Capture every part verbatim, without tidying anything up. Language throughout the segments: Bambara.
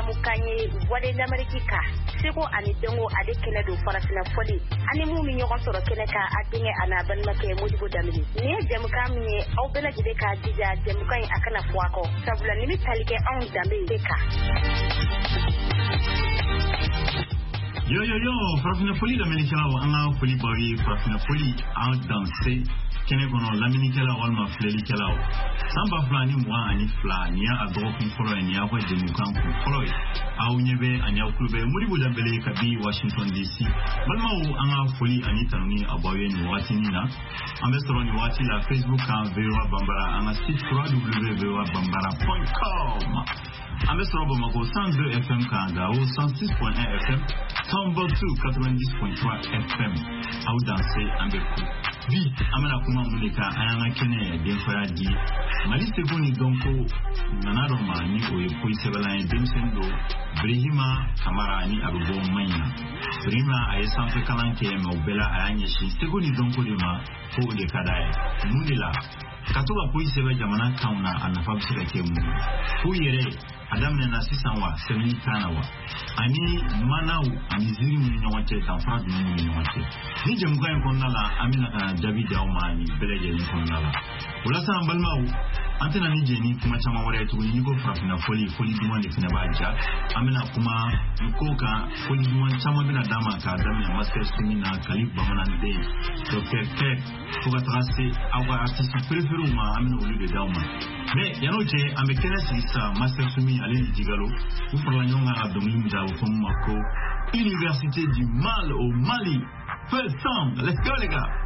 mukanye wade d'Amerika siko ani dengo ade kene do farasina foli ani mu mi nyoko soro kene ka atinge ana ban make modibo damini ni dem kam ni au bela jide ka dija dem kan akana fuako sabula ni talike on dambe deka yo yo yo farasina foli d'Amerika wa ana foli bawi farasina foli en danser kene kono lamini kala walma fleli kala samba flani mwa ani flani ya adro kun folo ni ya kwa demu kan kun folo au nyebe anya klube muri buda bele kabi Washington D C balma u anga foli ani tanuni abawe ni wati nina ambestro ni wati la Facebook kan Vewa Bambara anga site w w w point vewa bambara point com ambestro bomako cent deux F M Kanga ou cent six point un F M Tombouctou quatre-vingt-dix point trois F M au danser ambeku bi amana kuma mulika ayanga kene den faraji mali segoni donko nanaro mani oye poise bala demsendo brihima kamara ni abubo manya brima ayesa fe kalanke mobela ayanye shi segoni donko de ma ko de kadaye munila katuba poise ba jamana kauna anafa bisira ke mu ko yere adam ne na sisanwa semi kanawa ani manau ani ziri mu nyawache tanfra du mu nyawache ni jemga en konnala amina kana jabi jawmani beleje ni konnala wala sa balmau antena ni jeni kuma chama wala tu ni go frafina foli foli dumande fina baja amina kuma nkoka foli dumande chama bina dama ka dama master semina kalif bamana de docteur Kek pour tracer avoir artiste préféré ma amina au lieu de dauma mais yano je amekena sisa master semina allez digalo vous pour la nyonga adomi mdawo comme mako Université du Mal au Mali fais sang let's go les gars.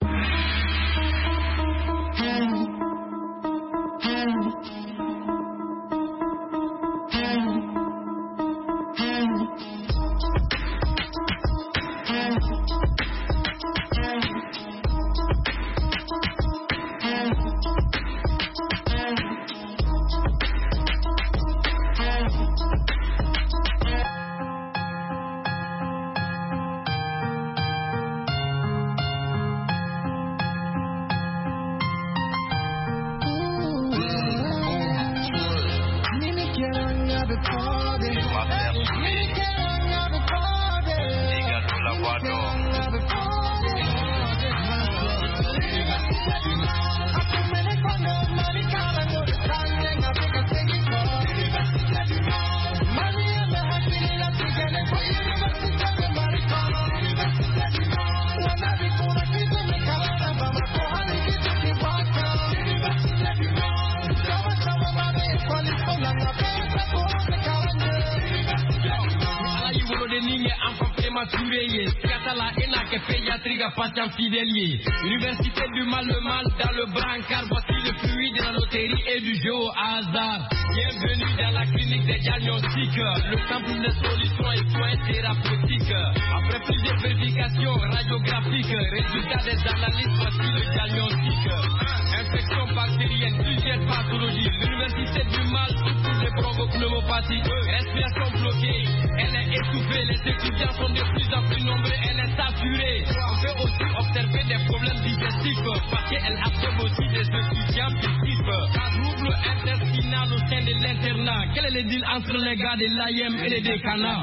Université du mal, le mal dans le brancard. Voici le fluide de la loterie et du jeu au hasard. Bienvenue dans la clinique des diagnostics. Le sample de solutions et soins thérapeutiques. Après plusieurs vérifications radiographiques, résultats des analyses, voici le diagnostic. Infection bactérienne, plusieurs pathologies. L'université du mal pour les bronchopneumopathie. Respiration bloquée, elle est étouffée. Les étudiants sont de plus en plus nombreux, elle est saturée. On peut aussi observer des problèmes digestifs parce qu'elle absorbe aussi des étudiants fictifs. Trouble intestinal au sein de l'internat. Quel est le deal entre les gars de l'A I M et les décanats?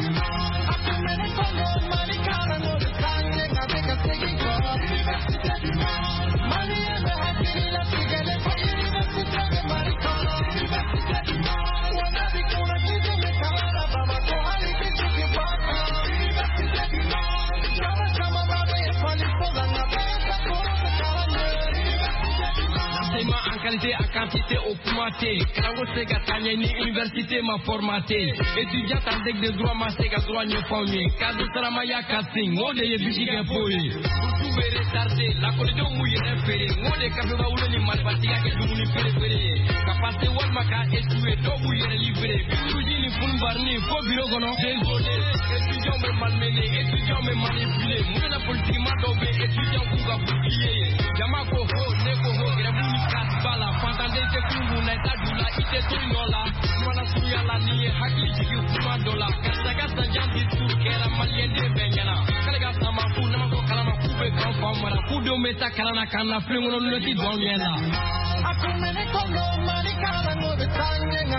En qualité, en quantité, au pointé. Kango sega tanyeni, université m'a formaté. Étudiant en deck de droit, ma sega droit n'y formé. Kado saramaya casting, on est bichi gapoé. Tout est retardé, la collision mouille référé. On est capable de ni malbatiga que vous n'y préférez. Capacité Walmaka échoué, do mouille livré. Toujours ni pour barni, faut bureau gono. Désolé, étudiant me malmené, étudiant me manipulé. Mouille la politique m'a tombé, étudiant kouga bouclier. Yamako ho, neko ho, grabuni kasbala. Fantande te kungu na tajula, ite tuyola. Mwana suya la niye, haki jiki kuma dola. Kasa kasa janti sur kera maliende benyana. Kalega sama fu, namako kalama kube konfamara. Kudo meta kalana kana flingono loti donyela. Akumene kono, manikala ngode tanye nga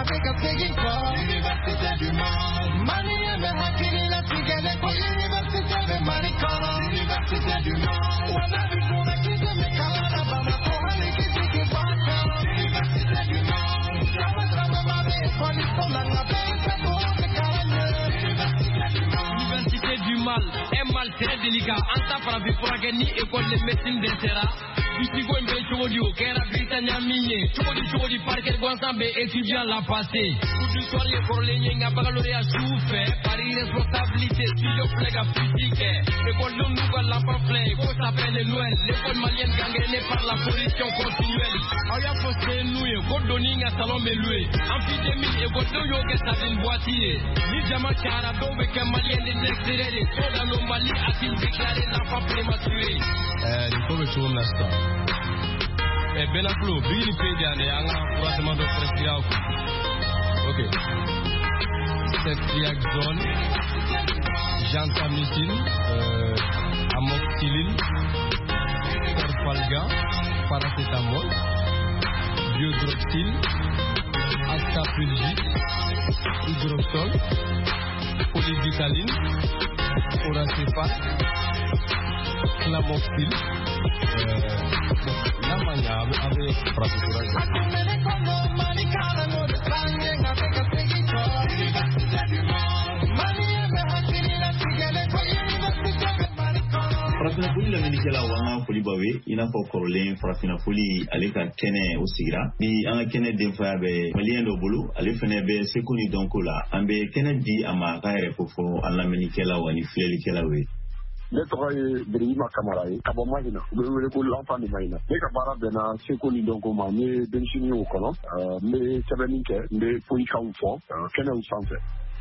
avec un séguin. L'université du mal. Mani eme hakili la tigele kwa université de Maricona. L'université du mal. Wana vizuna kize mekala bama kohani kizi kibata. L'université du mal. Traba traba babe koni koma ngabe sako mekalanye. L'université du mal. L'université du mal. Un mal très délicat. Anta para vivre ni école de médecine d'intérêt. Bitigo mbe chodio kera Britannia minye chodi chodi parquet gwansambe étudiant la passé pour du soir les corlenye nga baccalauréat souffert par irresponsabilité studio plega physique école de nous la pamphlet ko s'appelle Noël l'école malienne gangrénée par la pollution continuelle aya posté nous ko doninga salon meloué amphidémie école de yo que ça une boîtier ni jama chara do be que malien de l'extérieur so dans le Mali a-t-il déclaré l'enfant prématuré euh il faut que tu me laisses Eh ben aflo bili page ane anga croisement de prescription. OK. Ceftriaxone, gentamicin, euh amoxicillin, carfalgan, paracétamol, biodroxil, astapulgite, hydroxol, polyvitaline, oracéphal, clamoxil, euh la mañana avec professeur. Farafina foli la minikela wanga foli bawe ina fo korolen farafina foli ale ka kene o sigira bi an kene den fa be malien do bulu ale fene be sekoni donko la ambe kene di ama ka re fo fo alla minikela wani fleli kela we ne tɔgɔ ye Birima Kamara ye ka bɔ Mahina u bɛ wele ko l'enfant de Mahina ne ka baara bɛnna seko ni dɔnko ma n ye denmisɛnnin ye o kɔnɔ n bɛ sɛbɛnni kɛ n bɛ foyikanw fɔ kɛnɛw sanfɛ.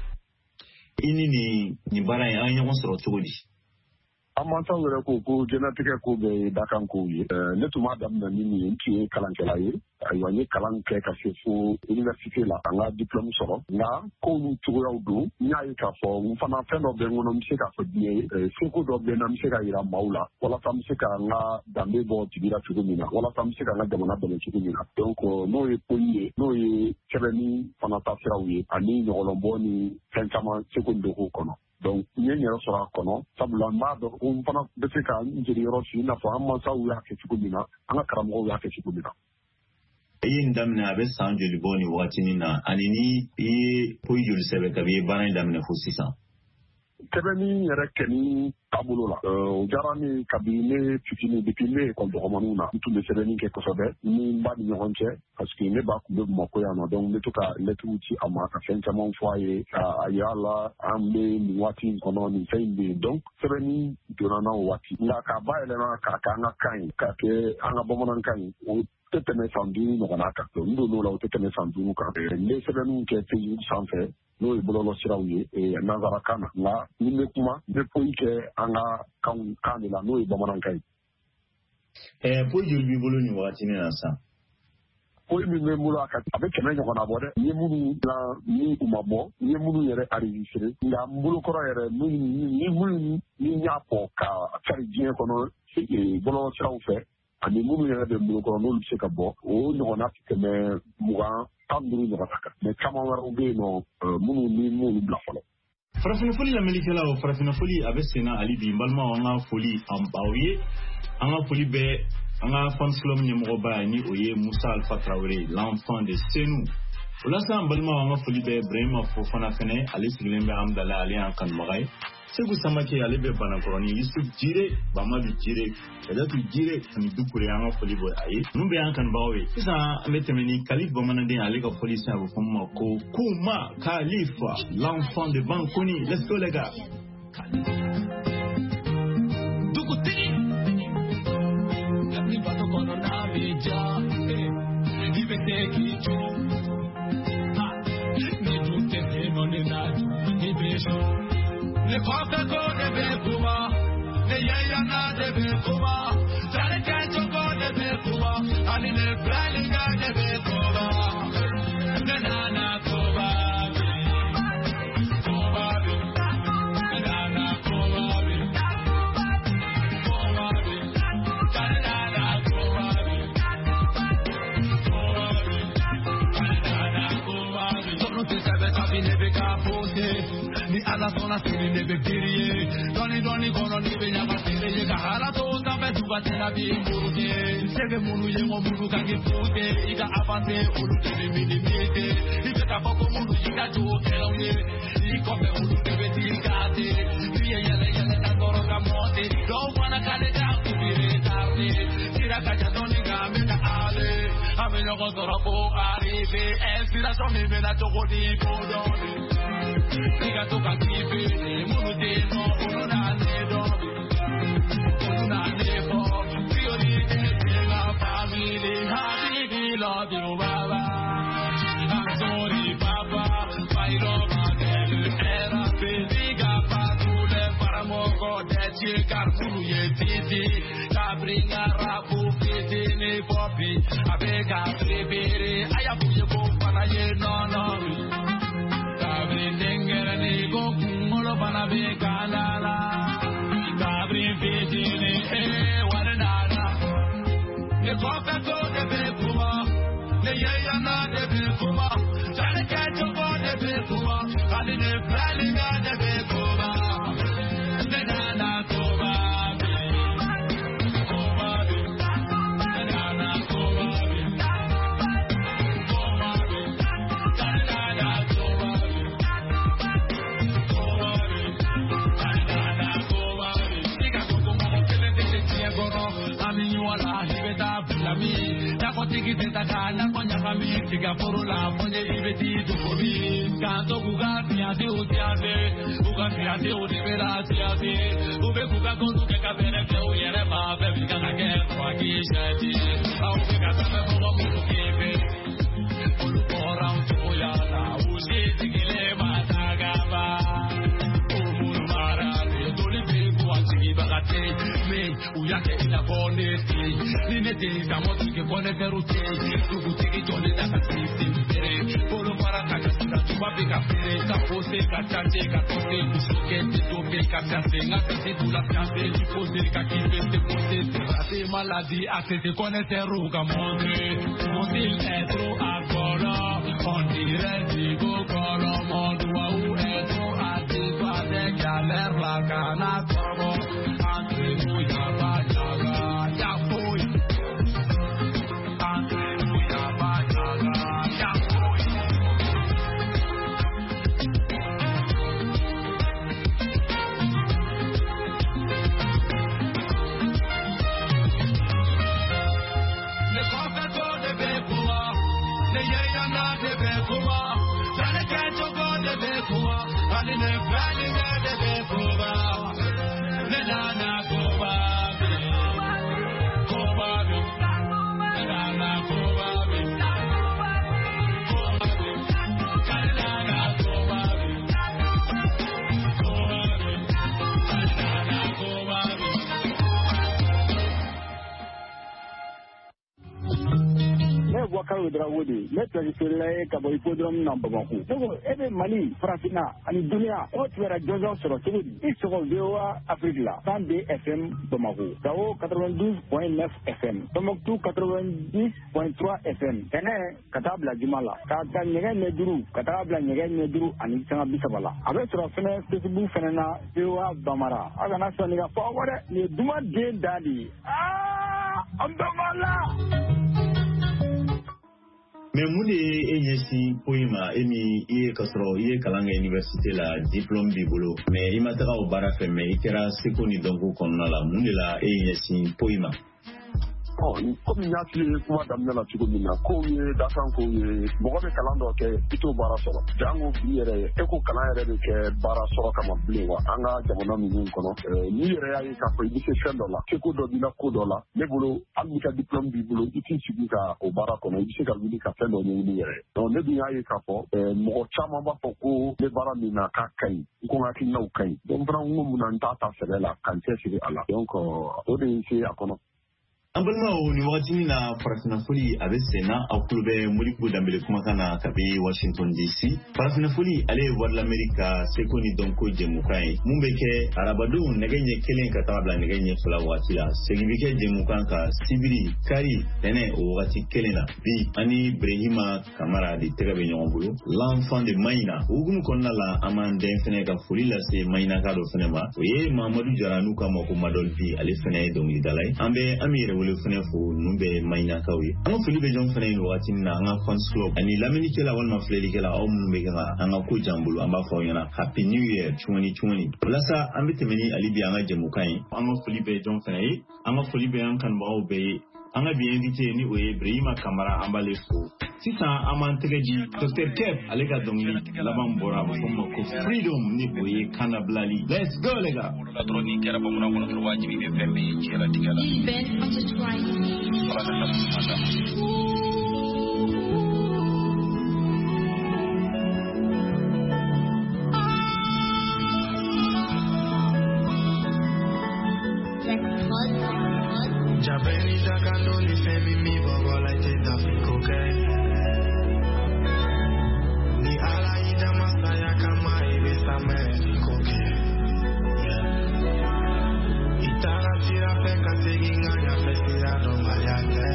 I ni nin nin baara in an ɲɔgɔn sɔrɔ cogo di? An mansaw yɛrɛ ko ko jɛnatigɛ ko bɛɛ ye dakan kow ye ne tun b'a daminɛ ni nin ye n tun ye kalankɛla ye ayiwa n ye kalan kɛ ka se fo université la an ka diplôme sɔrɔ nka kow n'u cogoyaw don n y'a ye k'a fɔ n fana fɛn dɔ bɛ n kɔnɔ n bɛ se k'a fɔ diɲɛ ye seko dɔ bɛ n na n bɛ se ka yira maaw la walasa n bɛ se ka n ka danbe bɔ tigi la cogo min na walasa n bɛ se ka n ka jamana dɛmɛ cogo min na donc n'o ye poyi ye n'o ye sɛbɛnni fana taasiraw ye ani ɲɔgɔlɔnbɔ ni fɛn caman seko ni dɔnko kɔnɔ. Donc, il y a une erreur à Kono, Sabulama, donc on prend des séquences, une génération, une fois, un mansa ou un Kechukubina, un Karamo ou un Kechukubina. Iyi ndamna abe sanjo liboni watini na anini i poijo lisebe kabi bana ndamna fusisa. Kebeni yɛrɛ kɛ ni taabolo la o diyara ne kabini ne fitinin depuis ne école dɔgɔmaninw na n tun bɛ sɛbɛnni kɛ kosɛbɛ ni n ba ni ɲɔgɔn cɛ parce que ne ba tun bɛ Bamakɔ yan nɔ donc n bɛ to ka lɛtiriw ci a ma ka fɛn caman fɔ a ye a y'a la an bɛ nin waati in kɔnɔ nin fɛn in bɛ yen donc sɛbɛnni donna n na o waati nka k'a bayɛlɛma k'a kɛ an ka kan ye k'a kɛ an ka bamanankan ye o tɛ tɛmɛ san duuru ɲɔgɔnna kan donc n donn'o la o tɛ tɛmɛ san duuru kan n bɛ sɛbɛnniw kɛ Facebook sanfɛ n'o ye bɔlɔlɔsiraw ye nanzarakan na nka ni n bɛ kuma n bɛ foyi kɛ an ka kan kan de la n'o ye bamanankan ye. Ɛɛ foyi joli b'i bolo nin wagati na sisan. Foyi min bɛ n bolo a ka a bɛ kɛmɛ ɲɔgɔnna bɔ dɛ n ye minnu dilan ni u ma bɔ n ye minnu yɛrɛ enregistré nka n bolokɔrɔ yɛrɛ ni minnu ni n y'a fɔ ka cari diɲɛ kɔnɔ bɔlɔlɔsiraw fɛ ani minnu yɛrɛ bɛ n bolokɔrɔ n'olu bɛ se ka bɔ o ɲɔgɔnna tɛ tɛmɛ mugan tan duuru ɲɔgɔnna kan mɛ caman wɛrɛw bɛ yen nɔ minnu ni m'olu bila fɔlɔ. Farafina foli lamɛnnikɛlaw farafina foli a bɛ sen na hali bi n balimaw an ka foli an baw ye an ka foli bɛ an ka fans club ɲɛmɔgɔba ni o ye Musa Alpha Traoré l'enfant de Senu o la sa an balimaw an ka foli bɛ Ibrahima Fofana fɛnɛ ale sigilen bɛ Hamdala ale y'an kanubaga ye Segu Samake ale bɛ Banakɔrɔni Yusuf Jire Bamadu Jire Sadatu Jire ani Dukure an ka foli bɛ a ye ninnu bɛ y'an kanubagaw ye sisan an bɛ tɛmɛ ni Kalif Bamanaden ale ka foli sisan a bɛ fɔ min ma ko Kuma Kalifa l'enfant de Bankoni let's go les gars. Le papa go de Bekuba, the Yayana de Bekuba, Salikacho go de Bekuba, and in the Flying Guy de Bekuba, the Nana Koba, Koba, the Nana Koba, Koba, the Nana Koba, Koba, the Nana Koba. la zona sini ne be kiriye doni doni kono ni be nyama sini ye ka hala to zambe duba tena bi muruje sege munu ye mo munu ka ke pute ika avance ulu te be minimite ika ka boko munu ika jo kelonye iko be ulu te be tigate ye yele yele na goro ka monte do wana kale ka kubire tarde tira ka ja doni ka me na ale ame no ko toro po arrive inspiration me me na to di podoni ika to ka kipe munu te no ulu na ne do ulu na ne po priority de la family happy love you baba I'm sorry papa pai lo ma del era peliga pa tule para moko de chicar fulu ye titi cabringa rapu fiti ni popi abeka tribere aya buye ko para ye no no cabrin dengere ni go kumolo para be kalala cabrin fiti ni e wadanara ne kofa ko de be kuma ne ye na de be kuma jale ke to ko de be kuma kali ne planinga de be kuma ne na na kuma kuma ne na na kuma kuma kali na na kuma kuma kali na na kuma diga ko kuma ke le de tie goro ami wala hibeta blami tiki teta kana konya kami tiga porula ponye ibeti dukobi kanto kuga tiade utiade kuga tiade udibera tiade ube kuga kondu ke kabere ke uyere ba bebi kana ke kwaki shati au ke kasame mo mo kebe ulu pora utoya la usi tigile matagaba umuru mara de dolibe kwa tigi bagate me uyake ina boneti ninete kamotu ke bonete rute tugu tigi jole da kasisi tere polo para kakasina tuba bika pere ka pose ka chante ka toke musuke toke ka chante ngati titula chante ki pose ka kipe te pose te brate maladie a te connaître ruga montre montil être agora on dirait digo colo mondo au être a te va de galer la cana como entre muy abaya ya foi Wakao Drawodi, let's say Kabo Hipodrome number one. So, every Mali, Francina, and Dunia, what were a Jojo Soroturi, it's all Dewa Africa, Sunday F M, Bamako, Tao ninety-two point nine F M, Tomoktu ninety point three F M, Tene, Katabla Jumala, Kata Negen Neduru, Katabla Negen Neduru, and Itana Bisabala. Avec sur Facebook, Fenena, Dewa Bamara, Agana Sonia Forward, ni Duma Jane Daddy. Ah, Ambamala! Mais mun de ye ɲɛsin ko in ma e min i ye ka sɔrɔ i ye kalan kɛ université la diplôme b'i bolo mais i ma taga o baara fɛ mais i kɛra seko ni dɔnko kɔnɔna la mun de la e ye ɲɛsin ko in ma. Comme y'a fi ye kuma daminɛ la cogo min na kow ye dakan kow ye mɔgɔ bɛ kalan dɔ kɛ i t'o baara sɔrɔ jango bi yɛrɛ e ko kalan yɛrɛ bɛ kɛ baara sɔrɔ kama bilen wa an ka jamana ninnu kɔnɔ n'i yɛrɛ y'a ye k'a fɔ i bɛ se fɛn dɔ la seko dɔ b'i la ko dɔ la ne bolo hali n'i ka diplôme b'i bolo i t'i sigi ka o baara kɔnɔ i bɛ se ka wuli ka fɛn dɔ ɲɛɲini yɛrɛ donc ne dun y'a ye k'a fɔ mɔgɔ caman b'a fɔ ko ne baara min na k'a ka ɲi n ko n hakilinaw ka ɲi donc fana n ko mun na n t'a ta sɛbɛ la ka n cɛsiri a la donc o de ye n se a kɔnɔ. Ambalma o ni wajini na Farafina Foli abe sena akulube Modibo Dambele kumakana kabe Washington D C. Farafina Foli ale voir l'Amérique sekoni donko jemukai. Mumbeke arabado negenye kelen katabla negenye fula watila. Segibike jemukan ka sibiri kari tene o wati kelena. Bi ani Brehima Kamara di Tegabe Nyongolo. L'enfant de Maina. Ugumu konna la amande fene ka Foli la se Maina ka do fene ma. Oye Mamadou Jaranu kama ko madolbi ale fene dongi dalai. Ambe amire le fene fo numbe Maina kawi. Anga Foli be jon fene no wati na anga fans club. Ani lamini kela wal mafleli kela o mumbe kala anga ko jambulu amba fo yana happy new year twenty twenty. Lasa ambe temeni alibi anga jemukai. Anga Foli be jon fene anga Foli be an kan ba obe. Anga bi invité ni oye Brehima Kamara amba le fo. Sisa amantegeji Docteur Kep alega dongli laban bora fomma ko freedom ni oye kana blali. Let's go lega. La droni kera ba muna kono wajibi be fembe jira tigala. Ben on the try. Para ta mata. Jabeni jakando ni femi mi bogo like it up cocaine. Ni ala ida masaya kama ibe same cocaine. Itara tira peka seginga ya fesira do mayate.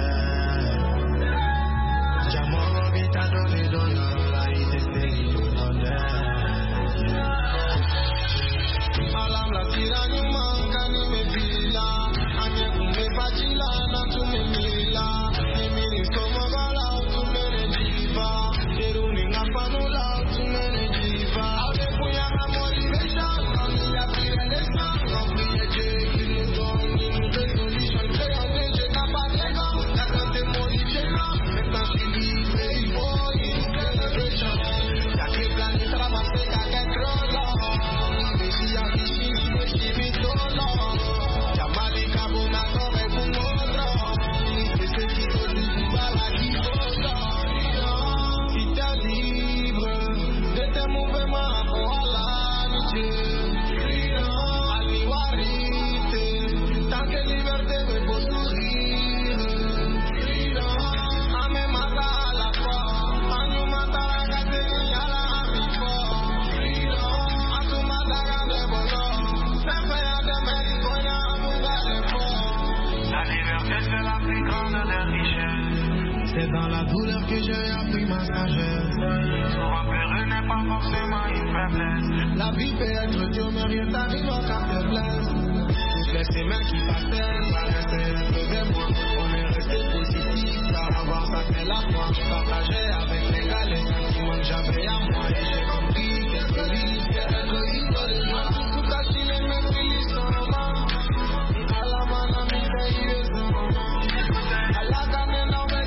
Jamoro vita do ni do yoro la ide segi do donde. Alam la tira ni manga ni me vila. Me facila na tu me mila ni mini como bala tu me diva pero ni na panula tu me diva ave puya na motivation na mi ya pire le san no pire je ki no don ni de solution se o de je capaz de go na te motivation me tan libre y voy in celebration ya que plan de trabajo se cae crolo me si ya si me si me solo ya malika bona c'est dans la douleur que j'ai appris ma sagesse. Souvent pleurer n'est pas forcément une faiblesse. La vie peut être dure, mais rien t'arrive en cas de faiblesse. Toutes les semaines qui passaient, paraissaient un peu de moi. On est resté positif, car avoir ça fait la foi. Partager avec les gars les sentiments que j'avais à moi. Et j'ai compris qu'être libre, c'est être libre de moi. Tout à chine et me félix en main. À la main, la vie veilleuse en main. À la gamme, non, mais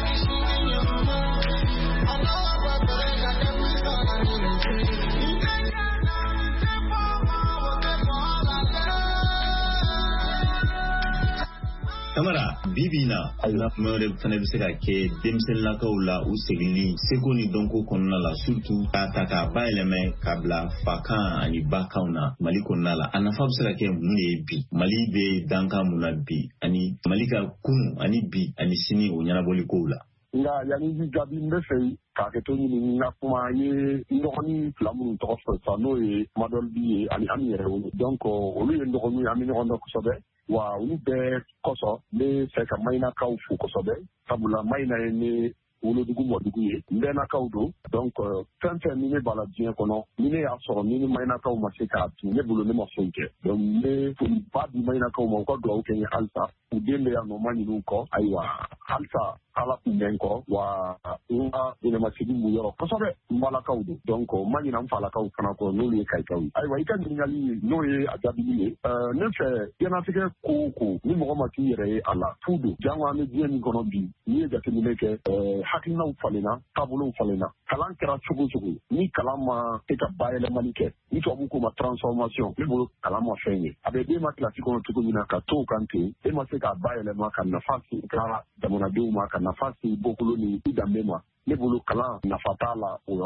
Kamara bibina Allah mere fana bi se ka kɛ denmisɛnninlakaw la u seginli seko ni dɔnko kɔnɔna la surtout k'a ta k'a bayɛlɛmɛ k'a bila fakan ani bakanw na Mali kɔnɔna la a nafa bɛ se ka kɛ mun de ye bi Mali bɛ dankan mun na bi ani Mali ka kunu ani bi ani sini o ɲɛnabɔli kow la. Nga yani ji jaabi n bɛ fɛ k'a kɛ to ɲini n ka kuma ye nɔgɔnin fila minnu tɔgɔ fɔ sa n'o ye Madɔlibi ye ani Ami yɛrɛ wolo donc olu ye nɔgɔninw ye an bɛ ɲɔgɔn dɔn kosɛbɛ wa olu bɛɛ kɔsɔn n bɛ fɛ ka Mayinakaw fo kosɛbɛ sabula Mayina ye ne wolodugu mɔdugu ye n bɛnnakaw don donc fɛn fɛn ni ne b'a la diɲɛ kɔnɔ ni ne y'a sɔrɔ ni ni Mayinakaw ma se k'a tun ne bolo ne ma foyi kɛ donc n bɛ foliba di Mayinakaw ma u ka dugawu kɛ n ye halisa u den bɛ yan nɔ ma ɲin'u kɔ ayiwa halisa Ala kun bɛ n kɔ wa n ka yɛlɛmasigi b'u yɔrɔ kosɛbɛ n balakaw don donc n ma ɲinɛ n falakaw fana kɔ n'olu ye Kayikaw ye ayiwa i ka ɲininkali n'o ye a jaabili ye ne fɛ diɲɛlatigɛ ko o ko ni mɔgɔ ma k'i yɛrɛ ye a la fu don jango an bɛ diɲɛ min kɔnɔ bi n'i ye jateminɛ kɛ hakilinaw falenna taabolow falenna kalan kɛra cogo o cogo ni kalan ma se ka bayɛlɛmali kɛ ni tubabu ko ma transformation ne bolo kalan ma fɛn ye a bɛ den ma kilasi kɔnɔ cogo min na ka to o kan ten e ma se k'a bayɛlɛma ka nafa se ka jamanadenw ma ka nafa se bɔkolo ni i danbe ma ne bolo kalan nafa t'a la o yɔrɔ la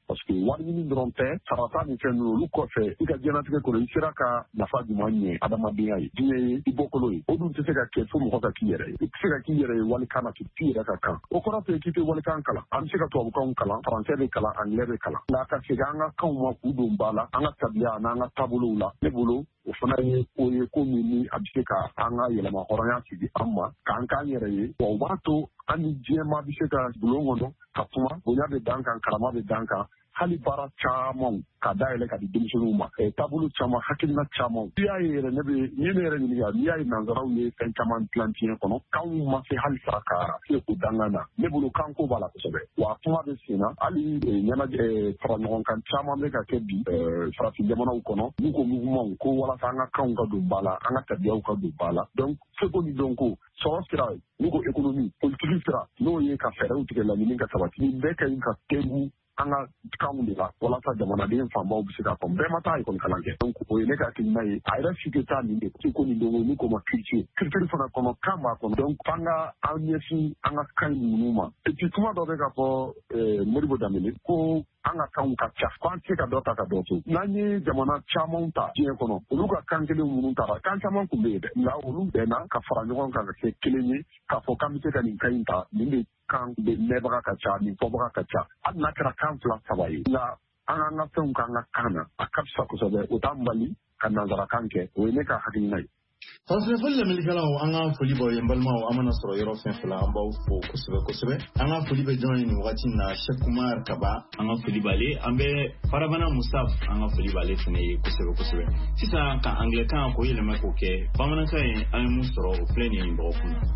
parce que wari ɲini dɔrɔn tɛ sarata ni fɛn ninnu olu kɔfɛ i ka diɲɛnatigɛ kɔnɔ i sera ka nafa jumɛn ɲɛ adamadenya ye diɲɛ ye i bɔkolo ye o dun tɛ se ka kɛ fo mɔgɔ ka k'i yɛrɛ ye i tɛ se ka k'i yɛrɛ ye walikan na k'i yɛrɛ ka kan o kɔrɔ tɛ k'i tɛ walikan kalan an bɛ se ka tubabukanw kalan faransɛ bɛ kalan anglais bɛ kalan nka ka segin an ka kanw ma k'u don ba la an ka tabiya n'an ka taabolow la ne bolo o fana ye ko ye ko min ni a bɛ se ka an ka yɛlɛma hɔrɔnya sigi an ma k'an k'an yɛrɛ ye wa o b'a to an ni diɲɛma bɛ se ka bulon kɔnɔ ka kuma bonya bɛ dan kan karama bɛ dan kan hali baara camanw ka dayɛlɛ ka di denmisɛnninw ma taabolo caman hakilina caman n'i y'a ye yɛrɛ ne bɛ n'i ne yɛrɛ ɲininka n'i y'a ye nanzaraw ye fɛn caman dilan diɲɛ kɔnɔ kanw ma se halisa ka se o dangan na ne bolo kanko b'a la kosɛbɛ wa kuma bɛ sen na hali ɲɛnajɛ fara ɲɔgɔn kan caman bɛ ka kɛ bi farafin jamanaw kɔnɔ n'u ko mugumanw ko walasa an ka kanw ka don ba la an ka tabiyaw ka don ba la donc seko ni dɔnko sɔrɔ sira n'u ko économie politique sira n'o ye ka fɛɛrɛw tigɛ laɲini ka sabati nin bɛɛ ka ɲi ka tegu an ka kanw de la walasa jamanaden fanbaw bɛ se ka fɔ bɛɛ ma taa ekɔli kalan kɛ donc o ye ne ka hakilina ye a yɛrɛ si tɛ taa nin de ko nin don n'u ko ma culture culture fana kɔnɔ kan b'a kɔnɔ donc f'an ka an ɲɛsin an ka kan ninnu ma et puis kuma dɔ bɛ ka fɔ Modibo Dembele ko an ka kanw ka ca k'an tɛ se ka dɔ ta ka dɔ to n'an ye jamana camanw ta diɲɛ kɔnɔ olu ka kan kelen minnu taara kan caman tun bɛ yen dɛ nka olu bɛnna ka fara ɲɔgɔn kan ka kɛ kelen ye k'a fɔ k'an bɛ se ka nin kan in ta nin de kan bɛ mɛnbaga ka ca nin fɔbaga ka ca hali n'a kɛra kan fila saba ye nka an k'an ka fɛnw k'an ka kan na a ka fisa kosɛbɛ o t'an bali ka nanzarakan kɛ o ye ne ka hakilina ye. farafin foli lamɛnnikɛlaw an ka foli b'aw ye n balimaw an mana sɔrɔ yɔrɔ fɛn fɛn la an b'aw fo kosɛbɛ kosɛbɛ an ka foli bɛ jɔn ye nin wagati na Sheikh Umar Kaba an ka foli b'ale an bɛ Farabana Musaf an ka foli b'ale fana ye kosɛbɛ kosɛbɛ sisan ka anglais-kan k'o yɛlɛma k'o kɛ bamanankan ye an ye mun sɔrɔ o filɛ nin ye dɔgɔkun na.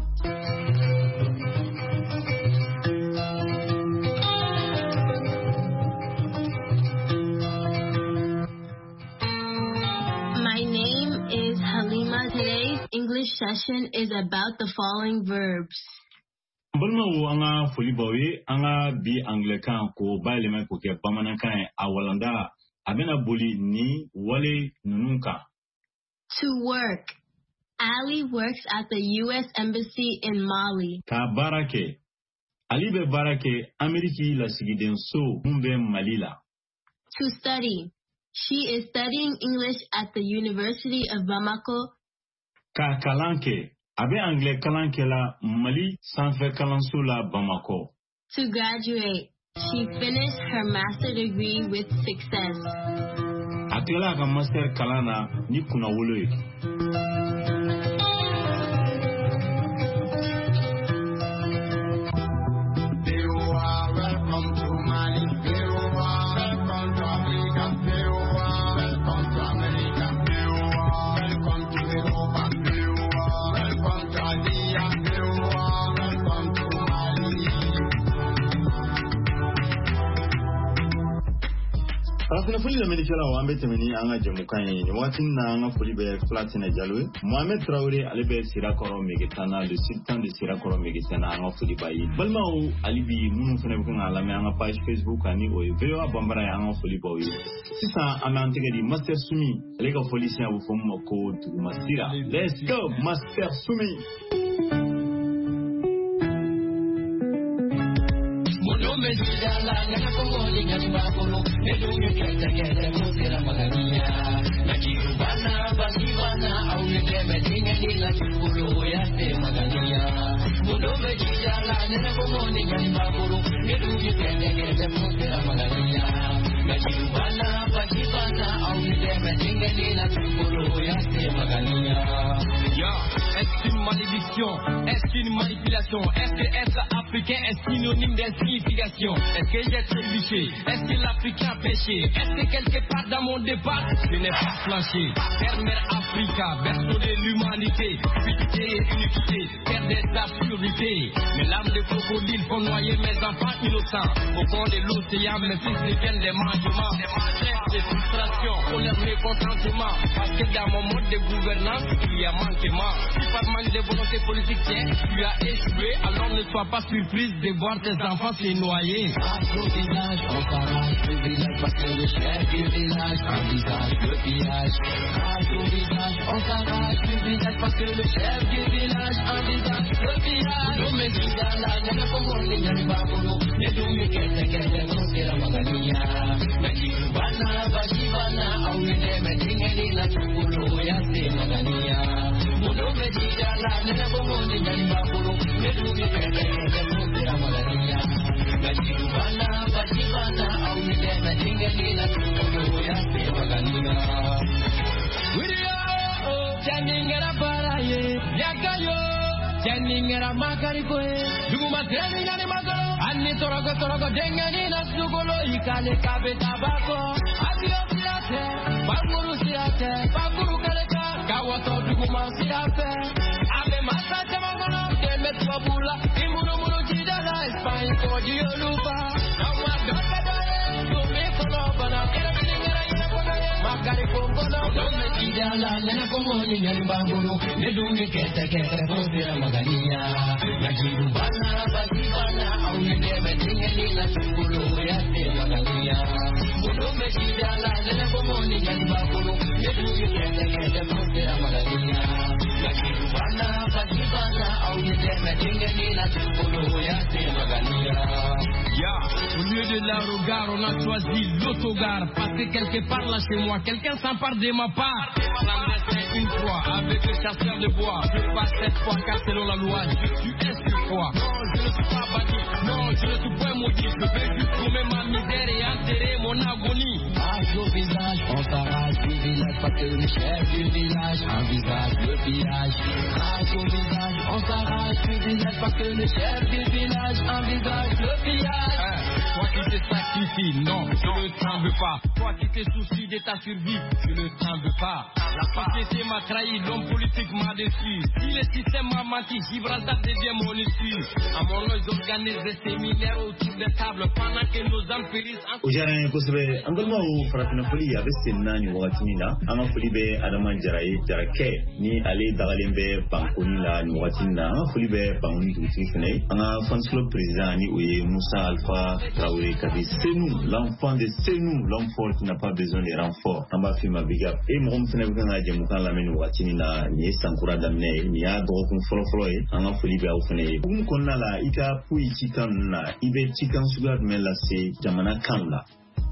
Today's English session is about the following verbs. Balmawo an ka foli b'aw ye an ka bi anglais-kan k'o bayɛlɛma k'o kɛ bamanankan ye a walanda a bɛna boli ni wale ninnu kan. To work. Ali works at the U S Embassy in Mali. Ka baara kɛ. Ali bɛ baara kɛ Ameriki lasigidenso mun bɛ Mali la. To study. She is studying English at the University of Bamako. Ka kalan kɛ. A bɛ anglais kalan kɛ la Mali sanfɛ kalanso la Bamako. To graduate. She finished her master degree with success. A tilala ka master kalan na ni kunnawolo ye. Farafin foli lamɛnnikɛlaw an bɛ tɛmɛ ni an ka jamukan ye nin waati na an ka foli bɛ Fulatina Jalo ye Mohamed Traoré ale bɛ Sirakɔrɔ Megetana le sultan de Sirakɔrɔ Megetana an ka foli b'a ye balimaw hali bi minnu fana bɛ kan ka lamɛn an ka page Facebook ani o ye V O A Bambara ye an ka foli b'aw ye sisan an bɛ an tɛgɛ di Master Sumi ale ka foli siɲɛ a bɛ fɔ min ma ko duguma sira let's go Master Sumi. Est-ce une malédiction? Est-ce une manipulation? Est-ce que être africain est synonyme d'insignification? Est-ce que j'ai trébuché? Est-ce que l'Africain a péché? Est-ce que quelque part dans mon départ, je n'ai pas flanché? Terre, mère Africa, berceau de l'humanité, fidélité et uniquité, terre des absurdités. Mes larmes de crocodile font noyer mes enfants innocents. Au fond de l'océan, mes fils deviennent des mangements. Stress, des frustrations, colère, mécontentement. Parce que dans mon mode de gouvernance, il y a manquement. Si par manque de volonté politique, tu as échoué, alors ne sois pas surprise de voir tes enfants se noyer. Grâce au village, on s'arrache le village parce que le chef du village envisage le pillage. Grâce au village, on s'arrache le village parce que le chef du village envisage le pillage. Nous me disons là, nous ne pouvons pas nous, nous nous mettons qu'elle est qu'elle est monter la magania. la chukulu ya se magania. Mundo me jida la nena bomoni nyani bakuru. Medugi kete kete mutira magania. Gajibana, gajibana, au nile me tingeli la chukulu ya se magania. Wirio, janingera baraye, yakayo, janingera makarikoe. Duguma treni ngani magoro. Ani torogo torogo dengani na sugolo ikale kabe tabako. Abio siate, baguru siate, baguru kaleka. Kawato duguma siate. Abe masa chamangolo deme twabula. Imunu munu jidala Espagne koji olupa. Awa doka dale, dumi kono bana. Erabiningera inakona makari kongono. Dome jidala nena kongoni nyani baguru. Nedungi kete kete prosira magania. Najidu bana bagi bana. Deme tingeli la chukulu ya se magania. Mundo me jidala nena komoni nyani bakulu. Medugi kete kete prosira magania. Najidu bana bagi bana. Au deme tingeli la chukulu ya se magania. Ya, au lieu de la regard, on a choisi l'autogare. Passer quelque part là chez moi, quelqu'un s'empare de ma part. Clandestin une fois, avec le chasseur de bois. Je passe cette fois, car selon la loi, je suis une fois. Non, je ne suis pas banni, non, je ne suis pas maudit. Je vais juste trouver ma misère et enterrer mon agonie. Face au visage, on s'arrache du village, parce que le chef du village envisage le pillage. Face au visage, on s'arrache du village, parce que le chef du village envisage le pillage. Toi qui te sacrifies, non, je ne tremble pas. Toi qui te soucies de ta survie, je ne tremble pas. La société m'a trahi, l'homme politique m'a déçu. Si le système m'a menti, Gibraltar devient mon issue. À mon nom, ils organisent des séminaires autour des tables pendant que nos âmes périssent en... Ujara kusebe angolma u farafina foli ya besena ni wakati la anga foli be adama jaraye jarake ni ale dagalembe bankoni la ni wakati la anga foli be bangoni tuti fene anga fans club président ni oye Moussa Alpha Traoré Kabi. C'est nous, l'enfant de c'est nous, l'homme fort qui n'a pas besoin de renfort. Amba fima big up. Et mon fene bukanga jemukan la meni wakati la ni sankura damne ni ya doko folo folo e anga foli be au fene. Kum konna la ika pui chikan na ibe chikan sugar mela se jamana kan la.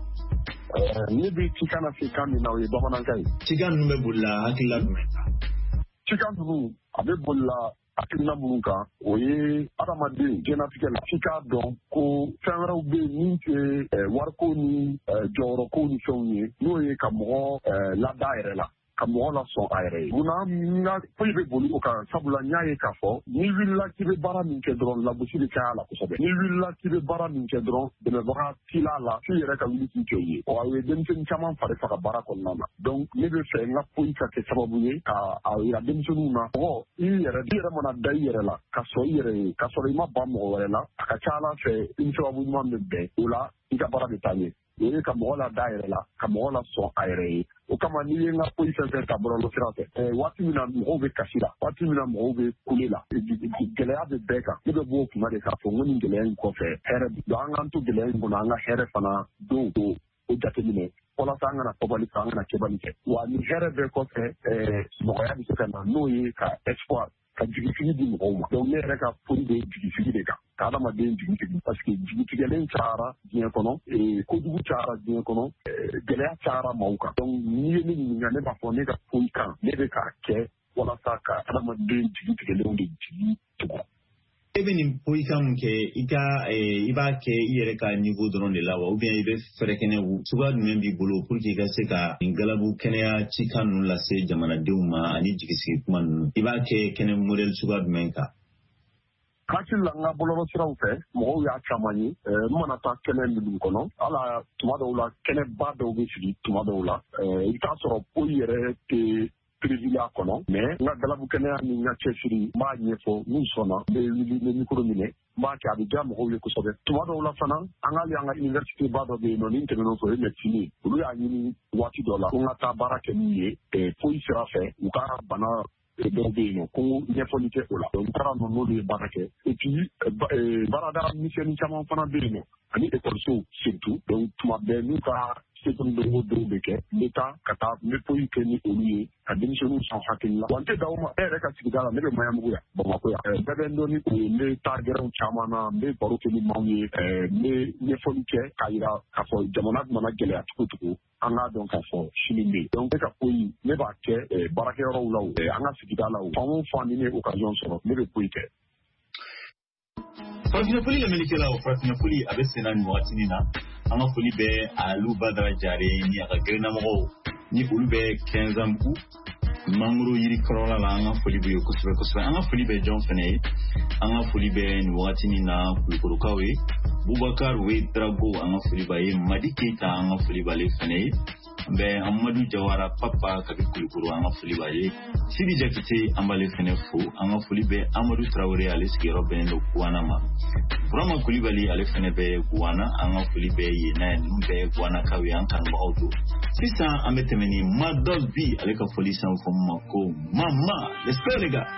Ni bi chikan Afrika mi na we bamanankai. Chikan numbe bulla hakila numenta. Chikan nu abe bulla akina munka oye adamaden jenatique la fika donc ko fenraw be ni te warko ni joro ko ni sonye no ye kamo la daire la kamo la son aire una nga poybe boli o ka sabula nyaaye ka fo ni willa ki be bara min ke dron la busi de kala ko sobe ni willa ki be bara min ke dron de me bara tila la fi yere ka wili ki toye o awe dem sen chaman fare fa bara ko nana donc ni be fe nga poyi ka ke sababu ye ka a ya dem sununa o i yere dire mona dai yere la ka so yere ka so ma ba mo wala la ka chala fe in sababu mo me be ola ika bara de tanye ye ka mo la daire la ka mo la so aire o kama ni nga poyi fe ka bro lo firate e wati mina mo be kasira wati mina mo be kulela gele ya be beka ni be bo kuma de ka fo ngoni gele ko fe here do anga to gele ngo na nga here fana do do o jate ni ola sanga na pobali sanga na kebali ke wa ni here be ko fe e mo ya bi ka na no ye ka espoir ka jigifini di mo ma donc ne reka puri de jigifini de ka kada ma de jigifini parce que jigifini len chara bien kono e ko dugu chara bien kono gele ya chara mauka donc ni ni ni ngane ba fone ka pui kan ne be ka ke wala saka kada ma de jigifini len de jigi to Even in Poikam ke ika iba ke yere ka niveau drone de lawa ou bien ibe fere kene wu suga dum bi bolo pour que ka se ka ngalabu kene ya chikan la se jamana deuma ani jigisi man iba ke kene model suga dum ka Kakil la nga bolo siraw fe mo ya chamani mana ta kene ndum kono ala tuma do la kene ba do be sidi tuma do la e ta soro po yere te président kono mais nga galabu kene ni nga chefiri ma nyefo ni sona be wili ni micro mine ma ka bi jam ko ko sobe tuma do la fana angali anga université ba do be no ni interno so e fini lu ya ni wati do la nga ta barake ni e po isira fe uka bana Beno, ko ñefonite ola donc tara no no de barake et puis barada mission ni chama fana beno ani ekɔliso surtout donc tuma bɛɛ n'u ka seconde dɔw dɔw bɛ kɛ n bɛ taa ka taa n bɛ foyi kɛ ni olu ye ka denmisɛnninw sɔn hakili la wa n tɛ d'aw ma e yɛrɛ ka sigida la ne bɛ Mayamugu yan Bamakɔ yan bɛɛ bɛ n dɔn ni o ye n bɛ taa gɛrɛw caman na n bɛ baro kɛ ni maaw ye n bɛ ɲɛfɔli kɛ k'a yira k'a fɔ jamana mana gɛlɛya cogo cogo an k'a dɔn k'a fɔ sini bɛ yen donc ne ka foyi ne b'a kɛ baarakɛyɔrɔw la o an ka sigida la o fan o fan ni ne ye occasion sɔrɔ ne bɛ foyi kɛ. Farafina foli lamɛnnikɛlaw farafina foli a bɛ sen na nin wagatinin na an ka foli bɛ Alu Badara Jare ni a ka gɛrɛnamɔgɔw ni olu bɛ Kɛnzanbugu mangoro yiri kɔrɔla la an ka foli bɛ yen kosɛbɛ kosɛbɛ an ka foli bɛ jɔn fɛnɛ ye an ka foli bɛ nin wagatinin na Kulukorokaw ye Bubakar we Drago an ka foli b'a ye Madi Keita an ka foli b'ale fɛnɛ ye an bɛ Amadu Jawara Papa kabi Kulukoro an ka foli b'a ye Sidi Jakite an b'ale fɛnɛ fo an ka foli bɛ Amadu Traore ale sigiyɔrɔ bɛnnen don Guana ma Burama Kulibali ale fɛnɛ bɛ Guana an ka foli bɛ yen n'a ninnu bɛ Guana kaw ye an kanubagaw don sisan an bɛ tɛmɛ ni Madol B ale ka foli san fɔ ma ko mama let's go les gars.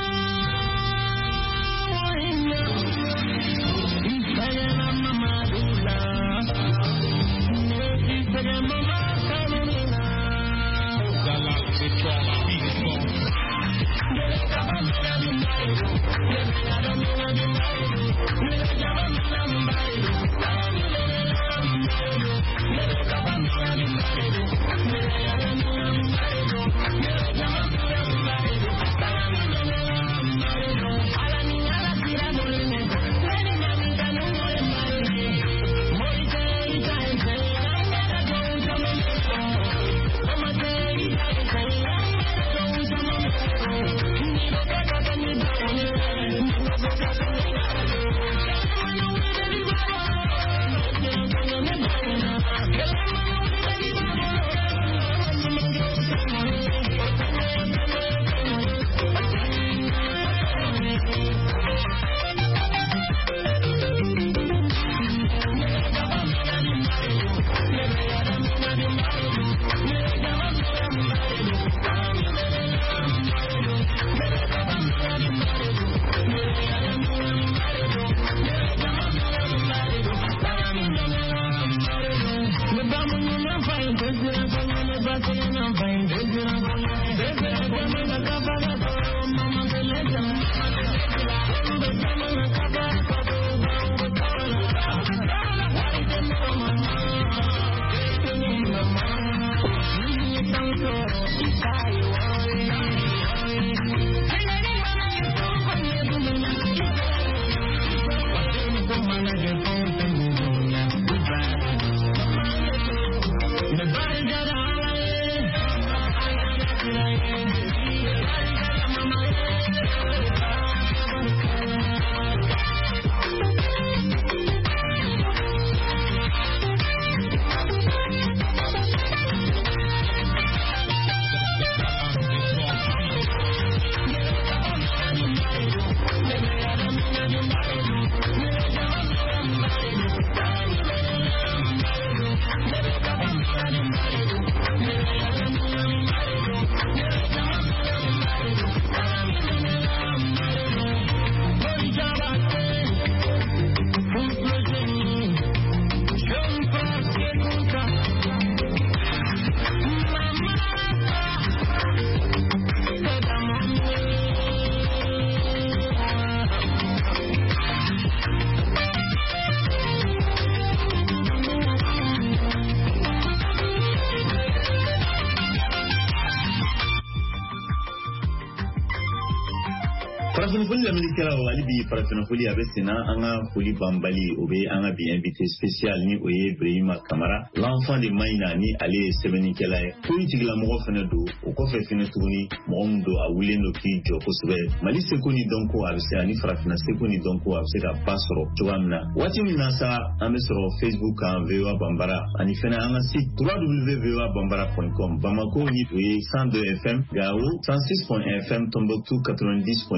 Farafina foli lamɛnnikɛlaw hali bi farafina foli a bɛ sen na an ka foli banbali o bɛ an ka bi invité spécial ni o ye Ibrahima Kamara l'enfant de Maïna ni ale ye sɛbɛnnikɛla ye politikilamɔgɔ fana don o kɔfɛ fana tuguni mɔgɔ min don a wulilen don k'i jɔ kosɛbɛ Mali seko ni dɔnko a bɛ se ani farafina seko ni dɔnko a bɛ se ka ba sɔrɔ cogoya min na waati min na sa an bɛ sɔrɔ Facebook kan V O A Bambara ani fana an ka site w w w point v o a bambara point com Bamako ni o ye cent deux F M Gao cent six point un F M Tombouctou quatre-vingt-dix point trois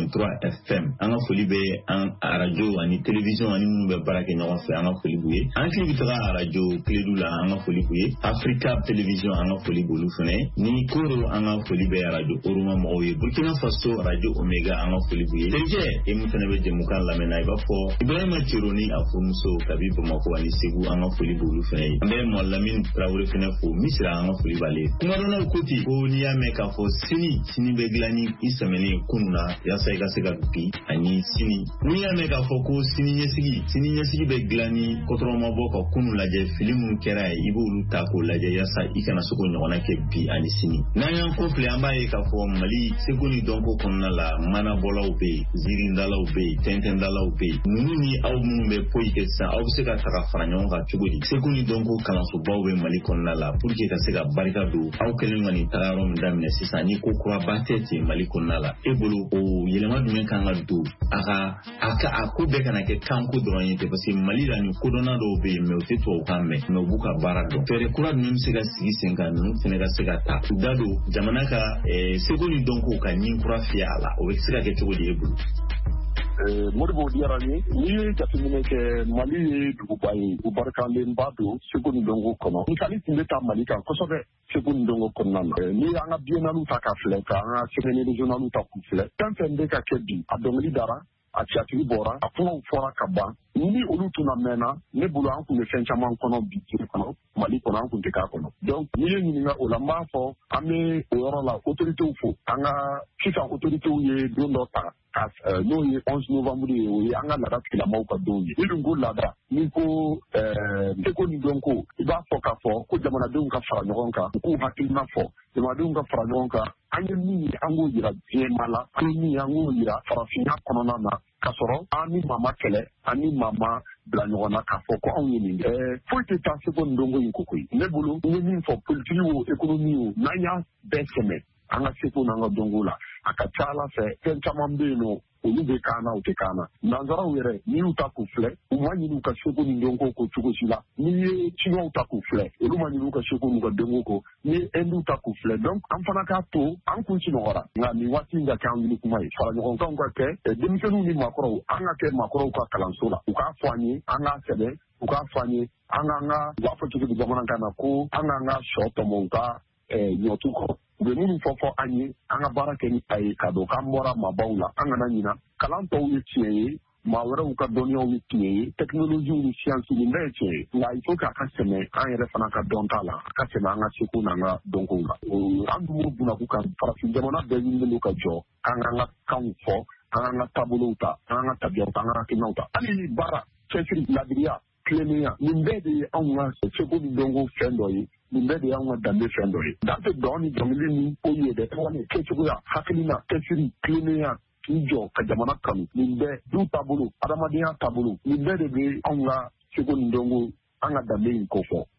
F M an ka foli bɛ an radio ani télévision ani minnu bɛ baara kɛ ɲɔgɔn fɛ an ka foli b'u ye an hakili bɛ taga radio Clédou la an ka foli b'u ye Africa télévision an ka foli b'olu fɛnɛ ni Koro an ka foli bɛ radio Oruma mɔgɔw ye Burkina Faso radio Omega an ka foli b'u ye Lejɛ e min fɛnɛ bɛ jɛmukan lamɛnna i b'a fɔ Ibrahima Tironi a furumuso kabi Bamako ani Segu an ka foli b'olu fɛnɛ ye an bɛ Mɔlamin Traoré fɛnɛ fo Misira an ka foli b'ale kumadɔnnaw ko ten ko n'i y'a mɛn k'a fɔ sini sini bɛ dilan ni i sɛmɛnen kunun na yaasa i ka se ka bi ani sini n'i y'a mɛn k'a fɔ ko sini ɲɛsigi sini ɲɛsigi bɛ dilan ni kɔtɔrɔma bɔ ka kunun lajɛ fili minnu kɛra ye i b'olu ta k'o lajɛ yaasa i kana se k'o ɲɔgɔnna kɛ bi ani sini n'an y'an kɔfilɛ an b'a ye k'a fɔ Mali seko ni dɔnko kɔnɔna la manabɔlaw bɛ yen ziirindalaw bɛ yen tɛntɛndalaw bɛ yen ninnu ni aw minnu bɛ poyi kɛ sisan aw bɛ se ka taga fara ɲɔgɔn kan cogo di seko ni dɔnko kalansobaw bɛ Mali kɔnɔna la pour que ka se ka barika don aw kɛlen ka nin taga yɔrɔ min daminɛ sisan ni ko kuraba tɛ ten Mali kɔnɔna la e bolo o yɛlɛma jumɛn kan ka don a ka a ka a ko bɛɛ kana kɛ kanko dɔrɔn ye ten parce que Mali la ni kodɔnna dɔw bɛ yen mais u tɛ tubabukan mɛn mais u b'u ka baara dɔn fɛɛrɛ kura ninnu bɛ se ka sigi sen kan ninnu fɛnɛ ka se ka ta u da don jamana ka seko ni dɔnko ka ɲin kura fiyɛ a la o bɛ se ka kɛ cogo di e bolo Modibo diyara n ye n'i ye jateminɛ kɛ Mali ye duguba ye u barikalenba don seko ni dɔnko kɔnɔ misali tun bɛ taa Mali kan kosɛbɛ seko ni dɔnko kɔnɔna na n'i y'an ka biennale ta ka filɛ ka an ka semaine régionale ta k'u filɛ fɛn fɛn bɛ ka kɛ bi a dɔnkili dara a cɛtigi bɔra a kumaw fɔra ka ban ni olu tun mɛnna ne bolo an kun bɛ fɛn caman kɔnɔ bi tile kɔnɔ Mali kɔnɔ an kun tɛ k'a kɔnɔ donc n'i ye ɲininka o la n b'a fɔ an bɛ o yɔrɔ la autorités fo an ka sisan autorités ye don dɔ ta n'o ye onze novembre ye o ye an ka laada tigilamaw ka don ye ni dun ko laada ni ko seko ni dɔnko i b'a fɔ k'a fɔ ko jamanadenw ka fara ɲɔgɔn kan u k'u hakilina fɔ jamanadenw ka fara ɲɔgɔn kan an ye min ye an k'o yira diɲɛma la an ye min ye an k'o yira farafinya kɔnɔna na k'a sɔrɔ an ni maa ma kɛlɛ an ni maa ma bila ɲɔgɔn na k'a fɔ ko anw ye nin kɛ foyi tɛ taa seko ni dɔnko in ko koyi ne bolo n ye min fɔ politiki o économie o n'an y'a bɛɛ sɛmɛ an ka seko n'an ka dɔnko la a ka ca Ala fɛ fɛn caman bɛ yen nɔ olu bɛ k'an na u tɛ k'an na nanzaraw yɛrɛ n'i y'u ta k'u filɛ u ma ɲini u ka seko ni dɔnko ko cogo si la n'i ye Chinois ta k'u filɛ olu ma ɲini u ka seko n'u ka dɔnko ko n'i ye Hindiw ta k'u filɛ donc an fana k'a to an kun sunɔgɔra nka nin waati in ka kɛ an wuli kuma ye fara ɲɔgɔnkanw ka kɛ denmisɛnninw ni maakɔrɔw an ka kɛ maakɔrɔw ka kalanso la u k'a fɔ an ye an k'a sɛbɛn u k'a fɔ an ye an k'an ka u b'a fɔ cogo di bamanankan na ko an k'an ka sɔ tɔmɔ u ka ɲɔtu kɔrɔ u bɛ minnu fɔ fɔ an ye an ka baara kɛ ni a ye k'a dɔn k'an bɔra maabaw la an kana ɲina kalan tɔw ye tiɲɛ ye maa wɛrɛw ka dɔnniyaw ye tiɲɛ ye technologie ni science nin bɛɛ ye tiɲɛ ye nka il faut que a ka tɛmɛ an yɛrɛ fana ka dɔnta la a ka tɛmɛ an ka seko n'an ka dɔnkow la an dun b'o bunako kan farafin jamana bɛɛ ɲinilen don ka jɔ an k'an ka kanw fɔ an k'an ka taabolow ta an k'an ka tabiyaw ta an ka hakilinaw ta hali baara cɛsiri ladiriya tilennenya nin bɛɛ de ye anw ka seko ni dɔnko fɛn dɔ ye nin bɛɛ de y'anw ka danbe fɛn dɔ ye dan tɛ dɔn ni dɔnkili ni ko ye dɛ wani kɛcogoya hakilina cɛsiri tilennenya k'i jɔ ka jamana kanu nin bɛɛ du taabolo adamadenya taabolo nin bɛɛ de bɛ anw ka seko ni dɔnko an ka danbe in ko fɔ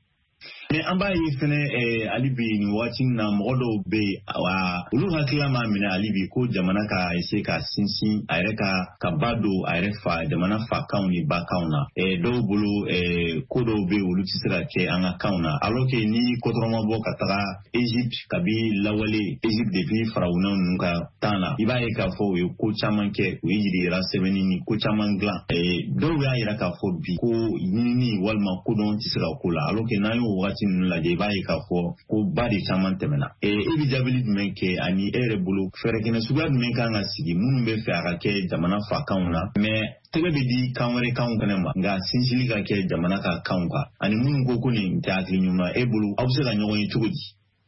mais an b'a ye fɛnɛ hali bi nin waati na mɔgɔ dɔw bɛ yen wa olu hakilila m'a minɛ hali bi ko jamana ka essayer ka sinsin a yɛrɛ ka ka ba don a yɛrɛ fa jamana fakanw ni bakanw na dɔw bolo ko dɔw bɛ yen olu tɛ se ka kɛ an ka kanw na alors que ni kɔtɔrɔma bɔ ka taga Egypte kabi lawale Egypte depuis farawuna ninnu ka temps la i b'a ye k'a fɔ u ye ko caman kɛ u ye yiri yira sɛbɛnni ni ko caman dilan dɔw y'a yira k'a fɔ bi ko ɲinini walima kodɔn tɛ se ka ko la alors que n'an y'o wagati ninnu lajɛ i b'a ye k'a fɔ ko ba de caman tɛmɛna e bɛ jaabili jumɛn kɛ ani e yɛrɛ bolo fɛɛrɛ kɛnɛ suguya jumɛn kan ka sigi minnu bɛ fɛ a ka kɛ jamana fakanw na mais tɛgɛ bɛ di kan wɛrɛ kanw fɛnɛ ma nka sinsinli ka kɛ jamana ka kanw kan ani minnu ko ko nin tɛ hakili ɲuman e bolo aw bɛ se ka ɲɔgɔn ye cogo di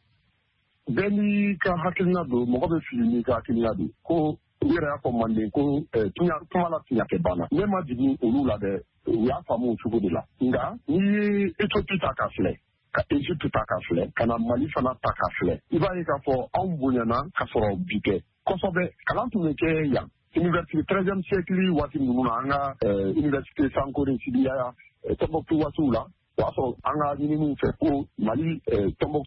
bɛɛ n'i ka hakilina don mɔgɔ bɛ fili n'i ka hakilina don ko u yɛrɛ y'a fɔ manden ko kuma la tiɲɛ tɛ banna ne ma jigin olu la dɛ u y'a faamu o cogo de la nka n'i ye Éthiopie ta ka filɛ ka Égypte ta ka filɛ ka na Mali fana ta ka filɛ i b'a ye k'a fɔ anw bonyana ka sɔrɔ bi tɛ kosɛbɛ kalan tun bɛ kɛ yan université treizième siècle waati ninnu na an ka université Sankore Sidiya Tombouctou waatiw la o y'a sɔrɔ an ka ɲininiw fɛ ko Mali Tombouctou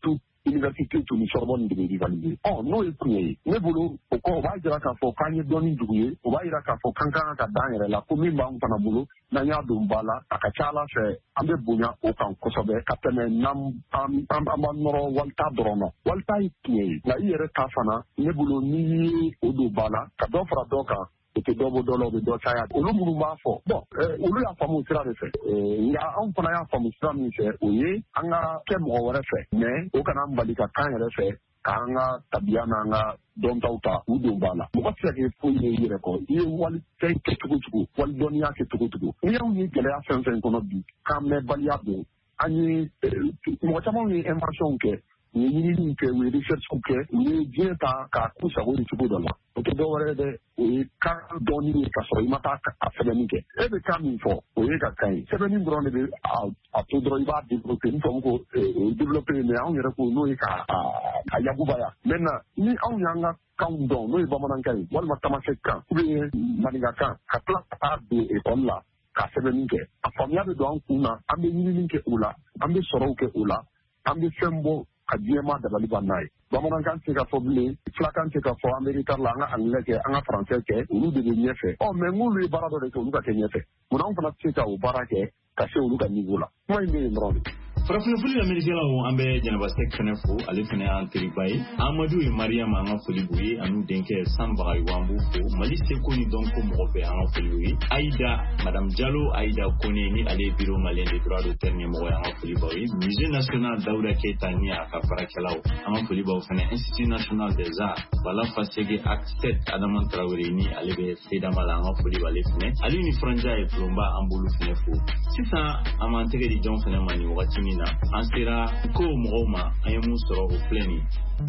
université to ni Sorbonne de rivaliser oh no est premier ne bolo ko ba jira ka fo kan ye doni duguye o ba ira ka fo kan kan ka dan yɛrɛ la ko min b'an fana bolo n'an y'a don ba la a ka ca ala fɛ an bɛ bonya o kan kosɛbɛ ka tɛmɛ n'an an b'an nɔrɔ walita dɔrɔn na walita ye tiɲɛ ye nka i yɛrɛ ta fana ne bolo n'i ye o don ba la ka dɔ fara dɔ kan o tɛ dɔ bɔ dɔ la o bɛ dɔ caya olu minnu b'a fɔ bɔn olu y'a faamu sira de fɛ nka anw fana y'a faamu sira min fɛ o ye an ka kɛ mɔgɔ wɛrɛ fɛ mɛ o kana an bali ka kan yɛrɛ fɛ k'an ka tabiya n'an ka dɔntaw ta u don b'a la mɔgɔ tɛ se ka kɛ foyi ye i yɛrɛ kɔ i ye wali fɛn kɛ cogo cogo wali dɔnniya kɛ cogo cogo n'i y'anw ye gɛlɛya fɛn fɛn kɔnɔ bi k'an mɛn baliya don an ye mɔgɔ caman ye invention kɛ u ye ɲininiw kɛ u ye recherche kɛ u ye diɲɛ ta k'a k'u sago ye cogo dɔ la o tɛ dɔ wɛrɛ dɛ o ye kan dɔɔni ye k'a sɔrɔ i ma taa a sɛbɛnni kɛ e bɛ kan min fɔ o ye ka kan ye sɛbɛnni dɔrɔn de bɛ a to dɔrɔn i b'a développer n faamu ko o ye développer mais anw yɛrɛ ko n'o ye ka a yakubaya maintenant ni anw y'an ka kanw dɔn n'o ye bamanankan ye walima tamasɛki kan ou bien maninkakan ka tila ka taa don école la ka sɛbɛnni kɛ a faamuya bɛ don an kun na an bɛ ɲinini kɛ o la an bɛ sɔrɔw kɛ o la an bɛ fɛn bɔ ka diɲɛma dabali ban n'a ye bamanankan tɛ ka fɔ bilen filakan tɛ ka fɔ amerika la an ka anglais kɛ an ka faransɛ kɛ olu de bɛ ɲɛfɛ ɔ mɛ n'olu ye baara dɔ de kɛ olu ka kɛ ɲɛfɛ munna anw fana tɛ se ka o baara kɛ ka se olu ka niveau la kuma in bɛ yen dɔrɔn de. Farafinfoli lamɛnnikɛlaw an bɛ Jɛnɛba Sɛki fɛnɛ fo ale fɛnɛ y'an teriba ye Amadu ye Mariama an ka foli b'u ye ani denkɛ Sanbaga ye an b'u fo Mali seko ni dɔnko mɔgɔ bɛɛ an ka foli b'u ye Aïda Madame Diallo Aïda Kone ni ale ye bureau malien des droits d'auteur ɲɛmɔgɔ ye an ka foli b'aw ye musée national Dawuda Keyita ni a ka baarakɛlaw an ka foli b'aw fɛnɛ Institut national des arts Bala Faseke acte sept Adama Traoré ni ale bɛ Sedama la an ka foli b'ale fɛnɛ ale ni Franja ye Plomba an b'olu fɛnɛ fo sisan an m'an tɛgɛ di jɔn fɛnɛ ma ni wagati min na an sera ko mɔgɔw ma an ye mun sɔrɔ o filɛ nin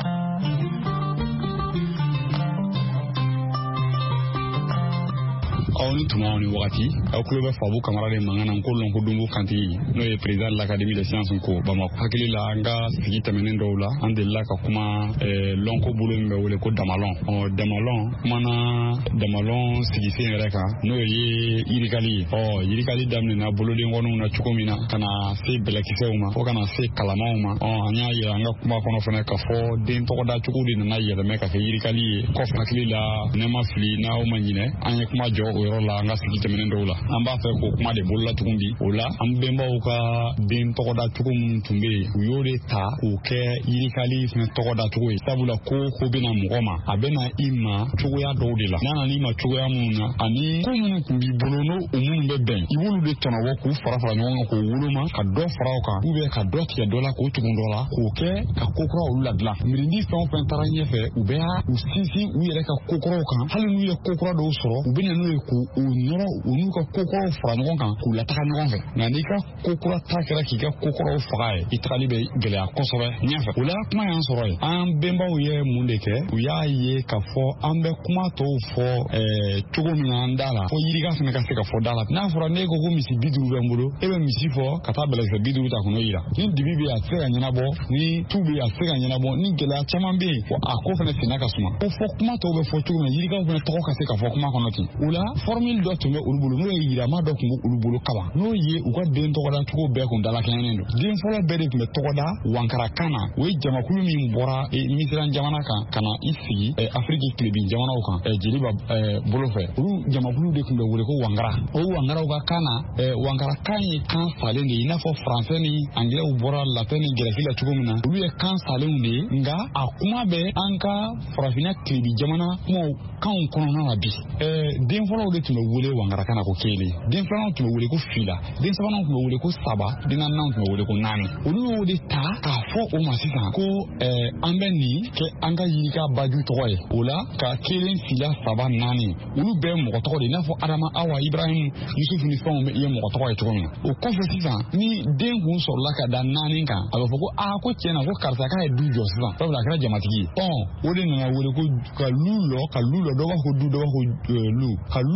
aw ni tuma ni wagati aw kulo bɛ Fabu Kamara de mankan na ko Lonko Dongo Kante n'o ye président de l'Académie des sciences ko Bamako hakili la an ka sigi tɛmɛnen dɔw la an delila ka kuma Lonko bolo min bɛ wele ko Damalon ɔ Damalon kumana Damalon sigisen yɛrɛ kan n'o ye yirikali ye ɔ yirikali daminɛna bolodenkɔniw na cogo min na ka na se bɛlɛkisɛw ma fo ka na se kalamaw ma ɔ an y'a yira an ka kuma kɔnɔ fɛnɛ ka fɔ den tɔgɔda cogo de nana yɛlɛmɛ ka kɛ yirikali ye kɔfɛ hakili la ne ma fili n'aw ma ɲinɛ an ye kuma jɔ o yɔrɔ la an ka sigi tɛmɛnen dɔw la an b'a fɛ k'o kuma de bolola tugun di o la an bɛnbaw ka den tɔgɔda cogo minnu tun bɛ yen u y'o de ta k'o kɛ yirikali fɛnɛ tɔgɔda cogo ye sabula ko ko bɛna mɔgɔ ma a bɛna i ma cogoya dɔw de la n'a nana i ma cogoya minnu na ani ko minnu tun b'i bolo n'o o minnu bɛ bɛn i b'olu de tɔnɔbɔ k'u fara fara ɲɔgɔn kan k'o woloma ka dɔ fara o kan ubiyɛn ka dɔ tigɛ dɔ la k'o tugun dɔ la k'o kɛ ka ko kura olu ladilan mirindi fɛn o fɛn taara ɲɛfɛ u bɛ u sinsin u yɛrɛ ka ko kuraw kan hali n'u ye ko kura dɔw sɔrɔ u bɛ na n'u ye k'u nɔrɔ u n'u ka ko kuraw fara ɲɔgɔn kan k'u lataga ɲɔgɔn fɛ nka n'i ka ko kura ta kɛra k'i ka ko kuraw faga ye i tagali bɛ gɛlɛya kosɛbɛ ɲɛfɛ o la kuma y'an sɔrɔ ye an bɛnbaw ye mun de kɛ u y'a ye k'a fɔ an bɛ kuma tɔw fɔ cogo min na an da la fo yirika fana ka se ka fɔ da la n'a fɔra ne ko ko misi bi duuru bɛ n bolo e bɛ misi fɔ ka taa bɛlɛkisɛ bi duuru ta k'o yira ni dibi bɛ a se ka ɲɛnabɔ ni tu bɛ a se ka ɲɛnabɔ ni gɛlɛya caman bɛ yen fɔ a ko fana senna ka suma ko fɔ kuma tɔw bɛ fɔ cogo min na yirikaw fana tɔgɔ ka se ka fɔ kuma kɔnɔ ten o la formule dɔ tun bɛ olu bolo n'o ye yirama dɔ tun bɛ olu bolo kaban n'o ye u ka den tɔgɔda cogo bɛɛ kun dalakɛɲɛnen don den fɔlɔ bɛɛ de tun bɛ tɔgɔda wankarakan na o ye jamakulu min bɔra Misira jamana kan ka na i sigi Afiriki tilebin jamanaw kan jeliba bolo fɛ olu jamakulu de tun bɛ wele ko wankara o wankaraw ka kan na wankarakan ye kan salen de ye i n'a fɔ faransɛ ni anglais bɔra latin ni gɛrɛsi la cogo min na olu ye kan salenw de ye nka a kuma bɛ an ka farafinna tilebin jamana kumaw kanw kɔnɔna na bi den fɔlɔw de tun bɛ wele wankarakan na ko kelen den filanan tun bɛ wele ko fila den sabanan tun bɛ wele ko saba den naaninan tun bɛ wele ko naani olu y'o de ta k'a fɔ o ma sisan ko an bɛ nin kɛ an ka yirika baju tɔgɔ ye o la ka kelen fila saba naani olu bɛɛ mɔgɔ tɔgɔ de i n'a fɔ Adama Awa Ibrahim Yusufu ni fɛnw ye mɔgɔ tɔgɔ ye cogo min na o kɔfɛ sisan ni den kun sɔrɔla ka da naani kan a bɛ fɔ ko aa ko tiɲɛna ko karisa k'a ye du jɔ sisan sabula a kɛra jamatigi ye ɔ o de nana wele ko ka lu lɔ ka lu lɔ dɔ b'a fɔ du dɔ b'a fɔ lu ka lu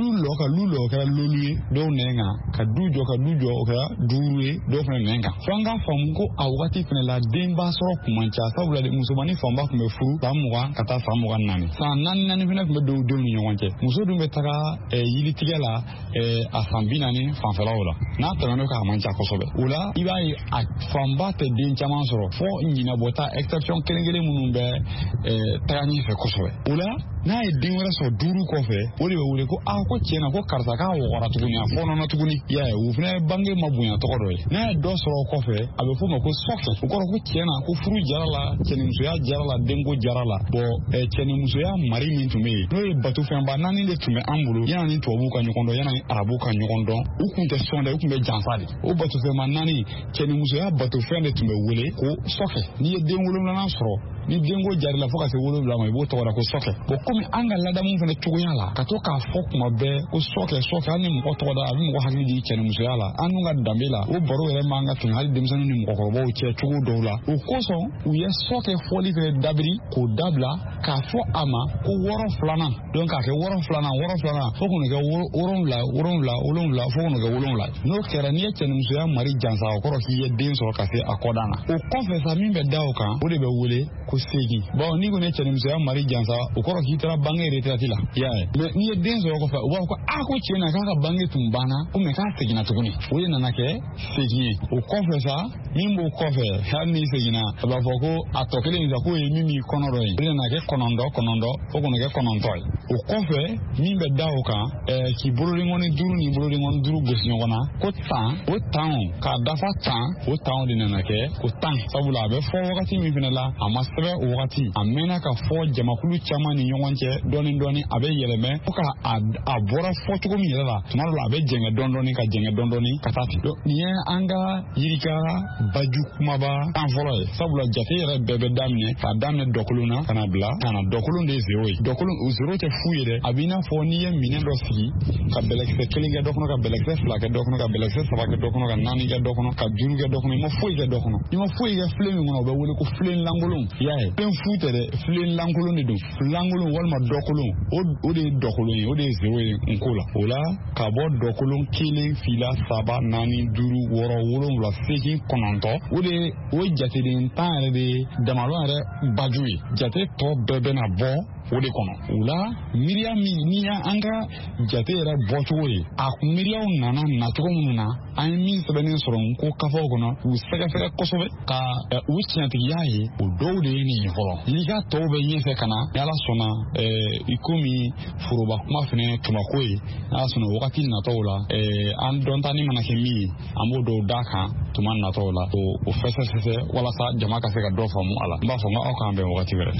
lulo ka lulo ka lolue do nenga ka dujo ka dujo ka duwe do fana nenga fanga famu ko awati fana la demba so kumancha sabula de musomani famba kuma furu tamuwa kata famuwa nani sa nani nani fana kuma do do ni nyonje muso dum betara e yili tigela e asambina ni fanfala wala na tano ka mancha ko sobe ula ibai a famba te din chama soro fo nyina bota exception kelengele munumbe e tani fe ko sobe ula na e din wala so duru ko fe wori be wuri ko a ko chena ko karta ka wora tuguni a fo no tuguni ya e wu fina bange mabunya to ko do na e do soro ko fe abe fo mako sofe ko ko chena ko furu jarala cheni muso ya jarala dengo jarala bo e cheni muso ya mari min tume no e batu fe ba nani le tume ambulu ya ni to buka nyokondo ya ni arabu ka nyokondo ukunte sonda ukunbe jansali o batu fe man nani cheni muso ya batu fe de tume wele ko sofe ni e dengo na soro ni dengo jarala fo ka se wolo la mai bo to ko sofe bo komi anga lada mun fene tuguyala ka to ka fo kuma be ko soke soke ani mo to da abi mo hakili di cheni muso yala anu nga dambela o baro re manga tun hal demsanu ni mo ko bo che tugu dola o koso u ye soke foli fene dabri ko dabla ka fo ama ko woro flana don ka ke woro flana woro flana fo ko ne woron la woron la woron la fo ko ne woron la no kera ni cheni muso ya mari jansa ko ro ki ye den so ka se akodana o confessa min be dawo kan o de be wole ko segi bo ni ko ne cheni muso ya mari jansa o ko ro ki tara bangere tira ya me ni ye den so ko fa o ko a ko chena ka ka bange tumbana o me ka segi na tukuni o ye nana ke segi o confessa min bo kofe ha ni segi na ba fo ko atokele ni za ko e mimi konoro yi ni na ke konondo konondo o ko ne ke konontoy o kofe min be dawo kan e ki bururi ngoni duru ni bururi ngoni duru gosi ngona ko tan o tan ka dafa tan o tan de nana ke ko tan sabula be fo wakati mi finala amasre o wakati amena ka fo jamakulu chama ni nyonje doni doni abe yeleme ko ka abora fo tugo mi yela tumaro la be jenge dondoni ka jenge dondoni katati do ni anga yirika baju kuma ba anfolo sabula jate yere bebe damne ka damne dokuluna kana bla kana dokulun de zero dokulun o zero te fuyede abina fo ni ye minen do sigi ka belekse kelinga dokuno ka belekse flake dokuno ka belekse sabake dokuno ka nani ga dokuno ka juru ga dokuno mo fuyi ga dokuno ni mo fuyi ga flemi ngono be wole ko flen langulun yae pen futere flen langulun de do langulun walma dokulun o de dokulun o de zero nkola ola ka bo dokulun kilin fila saba nani duru woro wolo la segi kononto o de o jate de ntare de damalo are bajui jate to bebe na bo o de kono ola miria mi niya anga jate era botowe a miria nana na to mununa an mi sabani soron ko kafo kono u sega sega kosobe ka u chianti yayi o do de ni holo liga to be yese kana yala sona eh ikumi furuba kuma fene tuma koyi na sona wakati na tola eh an don tani mana kemi amodo daka tuma na tola o o fese fese wala sa jama ka se ka do famu ala ba famu o kan be wakati bere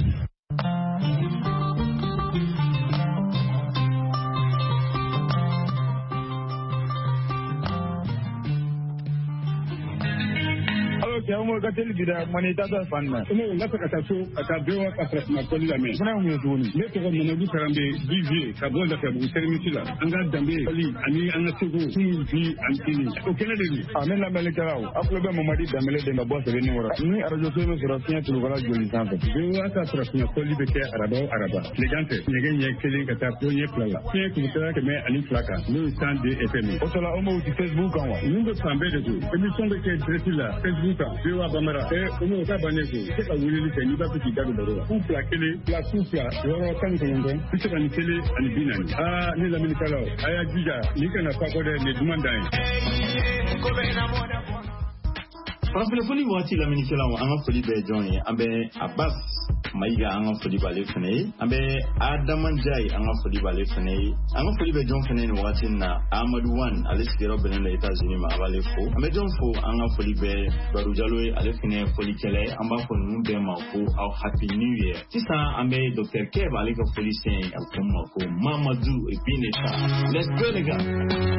ya mo ga tele bida mani ta da fanna ina la ka ta so ka bewa ka tra na kolla me fana mu yo ni le to ko mo du karambe divie ka bo da ka bu sermiti la anga dambe ali ani anga sego tu bi antini o kele de ni amen la mele karaw aklo be mo madi damele de na bo se ni wora ni arajo so me sura tinya tu gala joli sanfe bewa ka tra na kolli be ke araba araba le gante ne ge nye kele ka ta po nye plala ke ku ta ke me ani plaka no stand de fm o to la o mo ti facebook kan wa ni go sambe de ko emission de ke tretila facebook bewa bamara e umu ka baneko ke ka wuli ni tani ba ku ti dago baro ku plakele la ku pla woro kan ko ndo ku ta ni tele ani binani ah ni la mini kala aya jija ni kana fa ko de ne dumandai Farafina foli waati la mini kala an ka foli bɛ jɔn ye an bɛ Abbas Mayiga an ka foli b'ale fana ye an bɛ Adama Jai an ka foli b'ale fana ye an ka foli bɛ jɔn fana ni waati na Amadu Wan ale sigiyɔrɔ bɛnnen do États-Unis ma a b'ale fo an bɛ jɔn fo an ka foli bɛ Baro Jalo ye ale fana ye folikɛla ye an b'a fɔ ninnu bɛɛ ma ko aw happy new year sisan an bɛ Docteur Keb ale ka foli sɛn a ko ma ko Mamadou Ebineta let's go les gars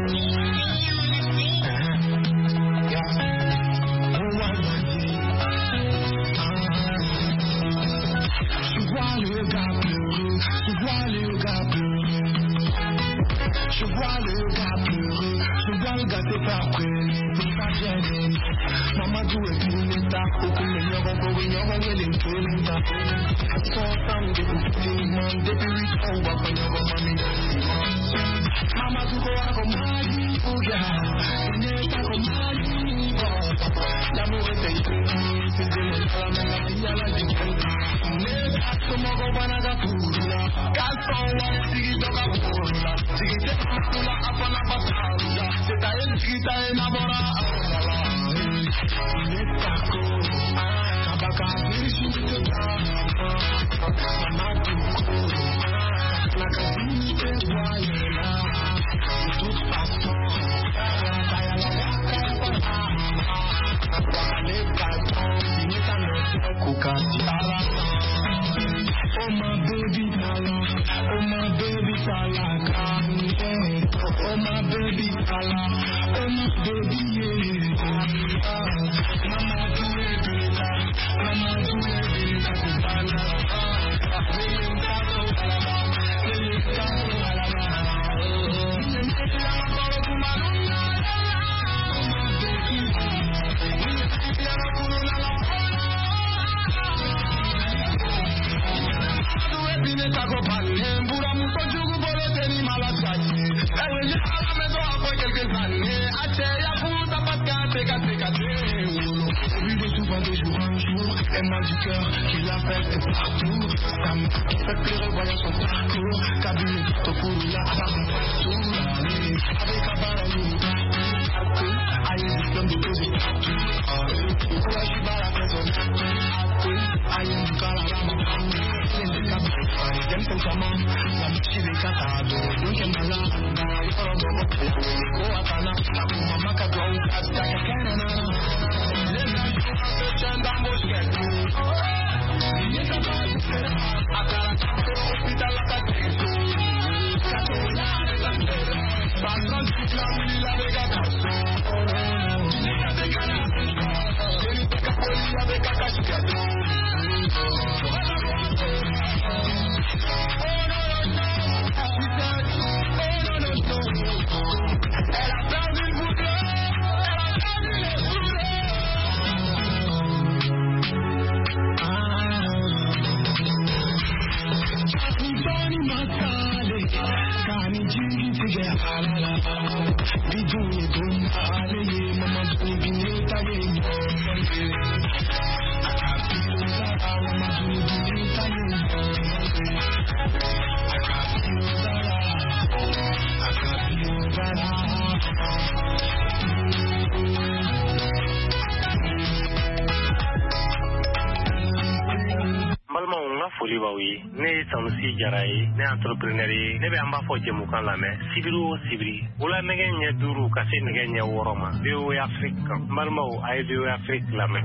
le gars peureux, je vois le gars peureux, je vois le gars peureux, je vois le gars t'es pas prêt, t'es pas gêné. Maman joue et puis l'état, aucun de nous encore une heure, on est les deux l'état. Sans femme de beaucoup, depuis huit ans, on va pas y avoir mamie. Mama tuko wako maji uga Neta ko maji L'amour est écrit C'est de l'enfant La fille à la défense Neta Tomogo banaga pula Gaston wa Sigi doga pula Sigi teka pula Apana batala Seta el skita enamora Neta ko Kabaka Virgin Teta Mama tuko La casine te voyela De toute façon Taya la waka Ale kalton Finita me Kukati ala Oh my baby tala Oh my baby tala Oh my baby tala Oh my baby yeah Mama do it beta Mama do it beta Kubala Elle m'a du cœur qui la fait partout. Ça me fait pleurer voyant son parcours. Kabine, Tokouria, partout. Avec Abarayou, aïe, diplôme de deuxième partout. Pourquoi je suis pas la personne? Aïe, du calarama. C'est le cap, j'aime ton chaman. La bouche des catades. Donc j'aime la lame. Il faut l'endroit pour le go à Tana. Maman Kadou, Kata, Kakana. Ne Sanusi Jaraye, ne entrepreneur, ne be amba fo jemukan la me sibiru sibiri wala nege nya duru ka se nege nya woroma be o Afrique malmo ay be o Afrique la me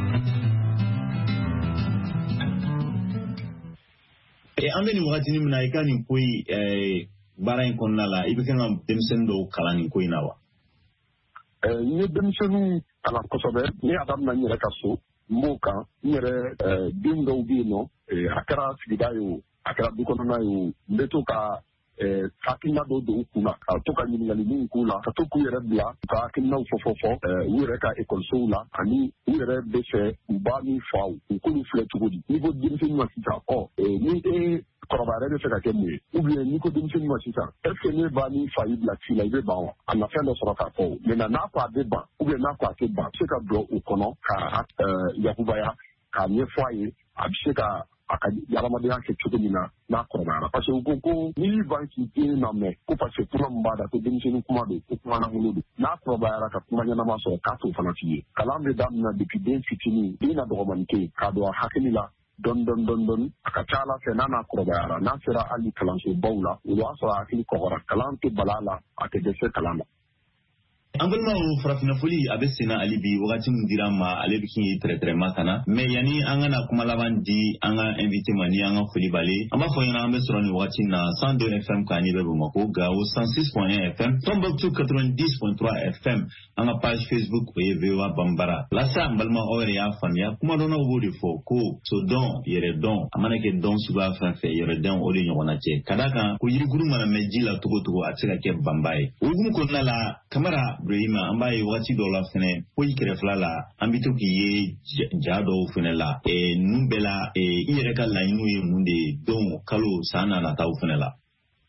e ameni wakati ni mna ikani koi eh bara in konna la ibekena demsendo kalani koi nawa eh ni demsenu ala kosobe ni adam na nyere kaso mboka nyere eh dingo bino eh akara sidayo akara dukono na yo mbeto ka eh fakina do do kuna ka to ka nyinga ni kula ka to ku yere bla ka kinna fofofo eh wure ka école soula ani wure be fe ubani faw ku lu fletu godi ni go dimfin ma sita o eh ni e korobare de feka kemu ou bien ni ko dimfin ma sita est-ce que ni bani fayi bla ti la ibe ba on ana fe do soro ka ko mais na na kwa de ba ou bien na kwa ke ba se ka do o kono ka eh yakubaya ka ni foyer abisheka akadi yaramadiya ke chukuna na korobara parce que ko ni banki tin na me ko parce que pour mbada ko dimfin kuma do ko kuma na huludu na korobara ka kuma nyana maso ka to fana fiye kalambe dam na depuis den fitini ina do romanike ka do hakilila don don don don akachala fe nana korobara na sera ali kalanso bawla wa so akili kokora kalante balala akedese kalama Angolma o farafina foli abesina alibi wakati mundira ma alebikin très très makana mais yani angana kuma laban di anga invité mani anga foli bale amba foyana ambe soroni wakati na cent deux F M kani bebo mako gao cent six point un F M Tombouctou quatre-vingt-dix point trois F M anga page Facebook oyevewa bambara lasa mbalma ore ya famia kuma dona wodi fo ko so don yere don amana ke don suba fa fe yere don odi nyona che kadaka ko yiri guru mana mejila togo togo atsika ke bambaye ugumu ko nala kamera Brahima ambaye wakati dola fene poyi kerefla la ambito ki ye jado fene la e numbela e ireka la inu ye munde don kalo sana na tau fene la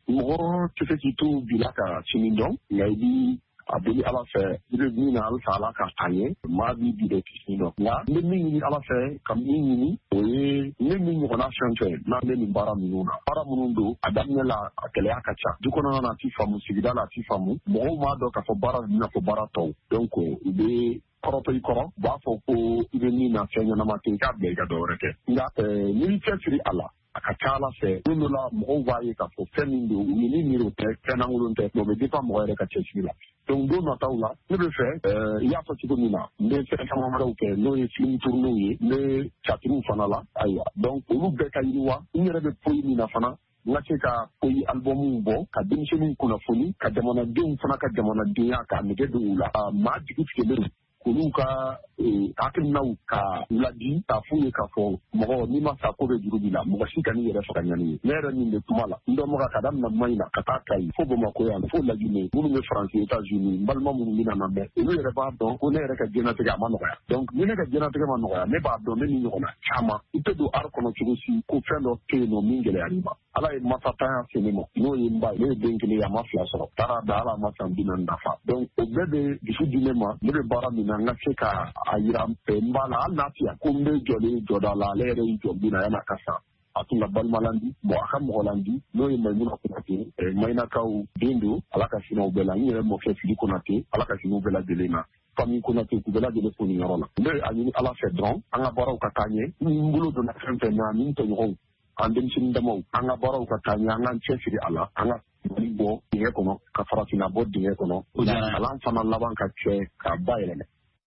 mɔgɔ tɛ se k'i to bila ka sini dɔn nka i bi a deli ala fɛ i bɛ min na halisa ala ka taa ɲɛ maa b'i bi de kisi dɔn nka n bɛ min ɲini ala fɛ ka min ɲini o ye ne min ɲɔgɔnna fɛn fɛn n'an bɛ nin baara minnu na baara minnu don a daminɛ la a gɛlɛya ka ca du kɔnɔna na a t'i faamu sigida la a t'i faamu mɔgɔw m'a dɔn k'a fɔ baara bɛna fɔ baara tɔw donc u bɛ kɔrɔtɔ i kɔrɔ u b'a fɔ ko i bɛ min na fɛn ɲɛnama tɛ i k'a bila i ka dɔ wɛrɛ kɛ nka n'i y'i cɛsiri a la a ka ca ala fɛ don dɔ la mɔgɔw b'a ye k'a fɔ fɛn min don u ni miiri o tɛ fɛn lankolon tɛ o bɛ dépend mɔgɔ yɛrɛ ka cɛsiri la donc don nataw la ne bɛ fɛ i y'a fɔ cogo min na n bɛ fɛn caman wɛrɛw kɛ n'o ye film tournew ye n bɛ catiriw fana la ayiwa donc olu bɛɛ ka yiriwa n yɛrɛ bɛ poyi min na fana n ka se ka poyi album bɔ ka denmisɛnninw kunnafoni ka jamanadenw fana ka jamanadenya k'a nɛgɛ don u la maa jigi tigɛlen olu ka hakilinaw ka ladi k'a f'u ye k'a fɔ mɔgɔ n'i ma sa ko bɛ juru b'i la mɔgɔ si ka n'i yɛrɛ faga ɲani ye ne yɛrɛ min bɛ kuma la n dɔnbaga ka daminɛ maɲi na ka taa kayi fo bamakɔ yan fo lajinɛ minnu bɛ faransi etats-unis n balima minnu bɛna na mɛn olu yɛrɛ b'a dɔn ko ne yɛrɛ ka diɲɛnatigɛ a ma nɔgɔya donc ni ne ka diɲɛnatigɛ ma nɔgɔya ne b'a dɔn ne ni ɲɔgɔnna caman i tɛ don art kɔnɔ cogo si ko fɛn dɔ tɛ yen nɔ min gɛlɛyar'i ma ala ye masatanya se ne ma n'o ye n ba ye ne ye den kelen a ma fila sɔrɔ taara da ala ma san bi naani dafa donc o bɛɛ bɛ dusu di ne ma ne bɛ baara min na n ka se ka a yira n b'a la hali n'a fiya ko n bɛ jɔlen jɔda la ale yɛrɛ y'i jɔ bin na yan'a ka sa a tun ka balimalandi bon a ka mɔgɔlandi n'o ye Mayimuna Konate Mayinakaw den don ala ka sinɛ u bɛɛ la n yɛrɛ mɔkɛ Fili Konate ala ka sinɛ u bɛɛ lajɛlen na famille Konate k'u bɛɛ lajɛlen fo nin yɔrɔ la n bɛ a ɲini ala fɛ dɔrɔn an ka baaraw ka taa ɲɛ n bolo donna fɛn fɛn na ni n tɔɲɔgɔnw an denmisɛnnin damaw an ka baaraw ka taa ɲɛ an k'an cɛsiri a la an ka mali bɔ dingɛ kɔnɔ ka farafinna bɔ dingɛ kɔnɔ kalan fana laban ka kɛ k'a bayɛlɛma.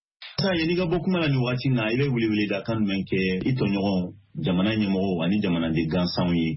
Sa yanni ka bɔ kuma la nin waati na i bɛ welewele da kan jumɛn kɛ i tɔɲɔgɔn jamana ɲɛmɔgɔw ani jamanaden gansanw ye.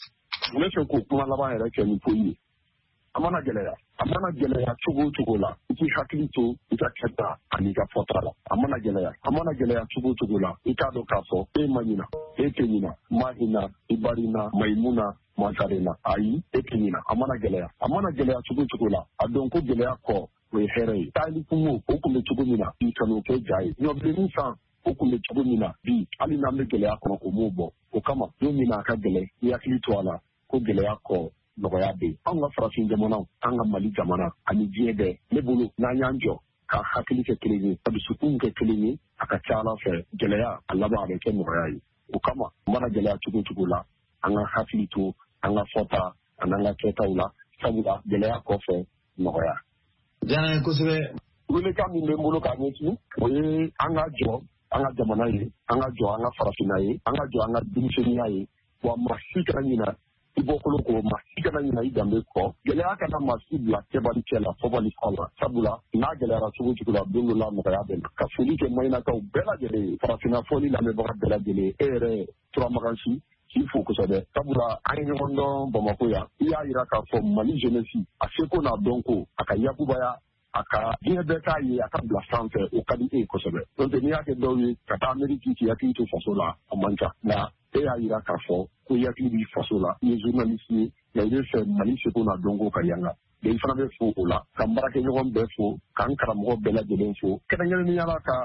n bɛ fɛ k'o kuma laban yɛrɛ kɛ ni foyi ye a mana gɛlɛya a mana gɛlɛya cogo o cogo la i k'i hakili to i ka kɛta ani ka fɔta la a mana gɛlɛya a mana gɛlɛya cogo o cogo la i k'a dɔn k'a fɔ e ma ɲina e tɛ ɲina ma hinɛ i barina Mayimuna Masarena ayi e tɛ ɲina a mana gɛlɛya a mana gɛlɛya cogo o cogo la a dɔn ko gɛlɛya kɔ o ye hɛrɛ ye taali kungo o tun bɛ cogo min na i kan'o kɛ ja ye ɲɔbilennin san o tun bɛ cogo min na bi hali n'an bɛ gɛlɛya kɔnɔ o m'o bɔ o kama don min na a ka gɛlɛn i hakili to a la ko gɛlɛya kɔ nɔgɔya bɛ yen anw ka farafin jamanaw an ka Mali jamana ani diɲɛ bɛɛ ne bolo n'an y'an jɔ ka hakili kɛ kelen ye ka dusukun kɛ kelen ye a ka ca ala fɛ gɛlɛya a laban a bɛ kɛ nɔgɔya ye o kama mana gɛlɛya cogo o cogo la an ka hakili to an ka fɔta an'an ka kɛtaw la sabula gɛlɛya kɔfɛ nɔgɔya. Diyara ye kosɛbɛ. Welekan min bɛ n bolo k'a ɲɛsin o ye an ka jɔ an ka jamana ye an ka jɔ an ka farafinna ye an ka jɔ an ka denmisɛnninya ye wa maa si kana ɲina i bɔkolo kɔ maa si kana ɲina i danbe kɔ gɛlɛya kana maa si bila kɛbali cɛ la fɔbali kɔ la sabula n'a gɛlɛyara cogo cogo la don dɔ la nɔgɔya bɛ na ka foli kɛ Mayinakaw bɛɛ lajɛlen ye farafinna fɔli lamɛnbaga bɛɛ lajɛlen e yɛrɛ Turamagansi k'i fo kosɛbɛ sabula an ye ɲɔgɔn dɔn Bamakɔ yan i y'a yira k'a fɔ Mali jeunesse a seko n'a dɔnko a ka yakubaya a ka diɲɛ bɛɛ k'a ye a ka bila sanfɛ o ka di e kosɛbɛ n'o tɛ n'i y'a kɛ dɔw ye ka taa Ameriki k'i hakili to faso la a man ca nka e y'a yira k'a fɔ ko i hakili b'i faso la i ye journaliste ye nka i bɛ fɛ Mali seko n'a dɔnko ka yanga i fana bɛ fo o la ka n baarakɛɲɔgɔn bɛɛ fo k'an karamɔgɔ bɛɛ lajɛlen fo kɛrɛnkɛrɛnnenya la ka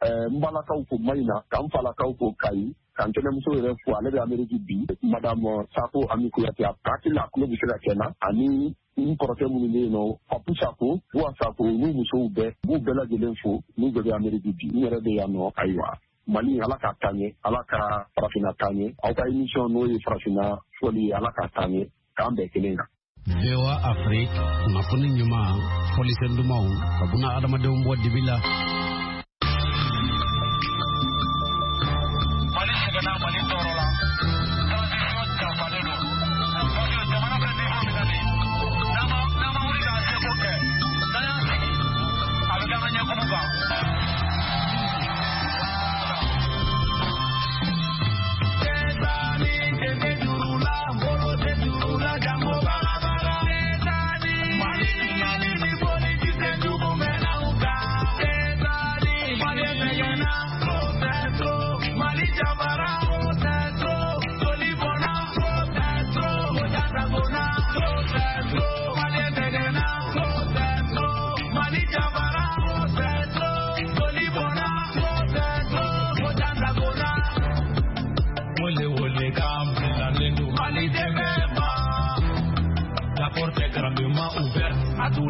n balakaw fo Mayina ka n falakaw fo Kayi ka n tɛnɛmuso yɛrɛ fo ale bɛ Ameriki bi madame Sako Ami Kuyate a hakili la tulo bɛ se ka kɛ n na ani n kɔrɔkɛ minnu bɛ yen nɔ Papu Sako Buwa Sako n'u musow bɛɛ b'u bɛɛ lajɛlen fo n'u bɛɛ bɛ Ameriki bi n yɛrɛ bɛ yan nɔ ayiwa Mali ala k'a taa ɲɛ ala ka farafinna taa ɲɛ aw ka émission n'o ye farafinna fɔli ye ala k'a taa ɲɛ k'an bɛɛ kelen kan. V O A Afrique kunnafoni ɲuman fɔlisɛn dumanw ka buna adamadenw bɔ dibi la.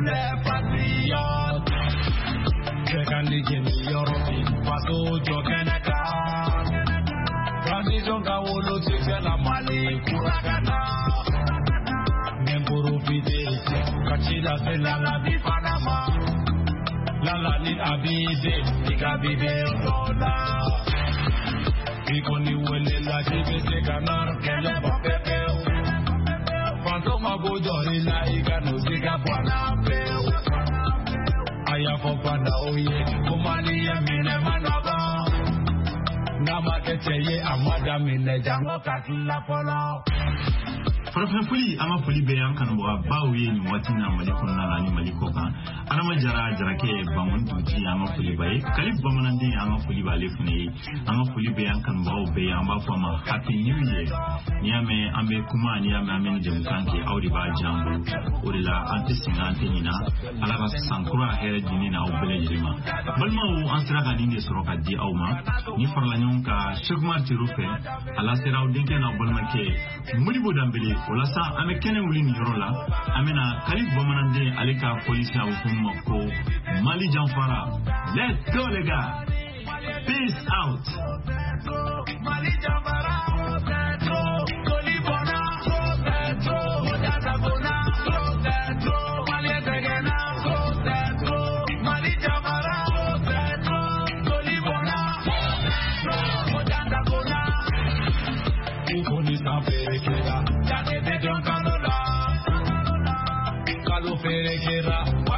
les patriotes. Sekandi kini yorobi, paso jokeneka. Transition kawolo tike la mali kuragana. Memburu pide, kachida se la la di Panama. La la ni abide, ika bide dola. Iko ni wele la jibe se kanar, kele bapepe. Fantoma bojori la ika no zika bwana peu. Aya fopanda oye, kumani ye mine manaba. Nama keteye amada mine jango katila polo. Farafin fuli ama fuli be yan kan wa bawe ni wati na mali kun na ni mali ko kan ana ma jara jara ke bangun tuji ama fuli baye kalif bamunan din ama fuli bale fune ama fuli be yan kan bawo be yan ba fa ma happy new year ni ame ambe kuma ni ame ame ni jam kanke awri ba jambu urila anti singa antenina ala ba sankura here dini na obele jirima balma u ansira ka ni soro ka di awma ni farla nyon ka shegmar ti rufe ala sera udinke na balma ke muri bodambele wala sa ame kene wuli ni yoro la amena kalif bamanande alika police na ufumo ko Mali Jamfara. Let's go les gars. Peace out. Mali Jamfara. Perekera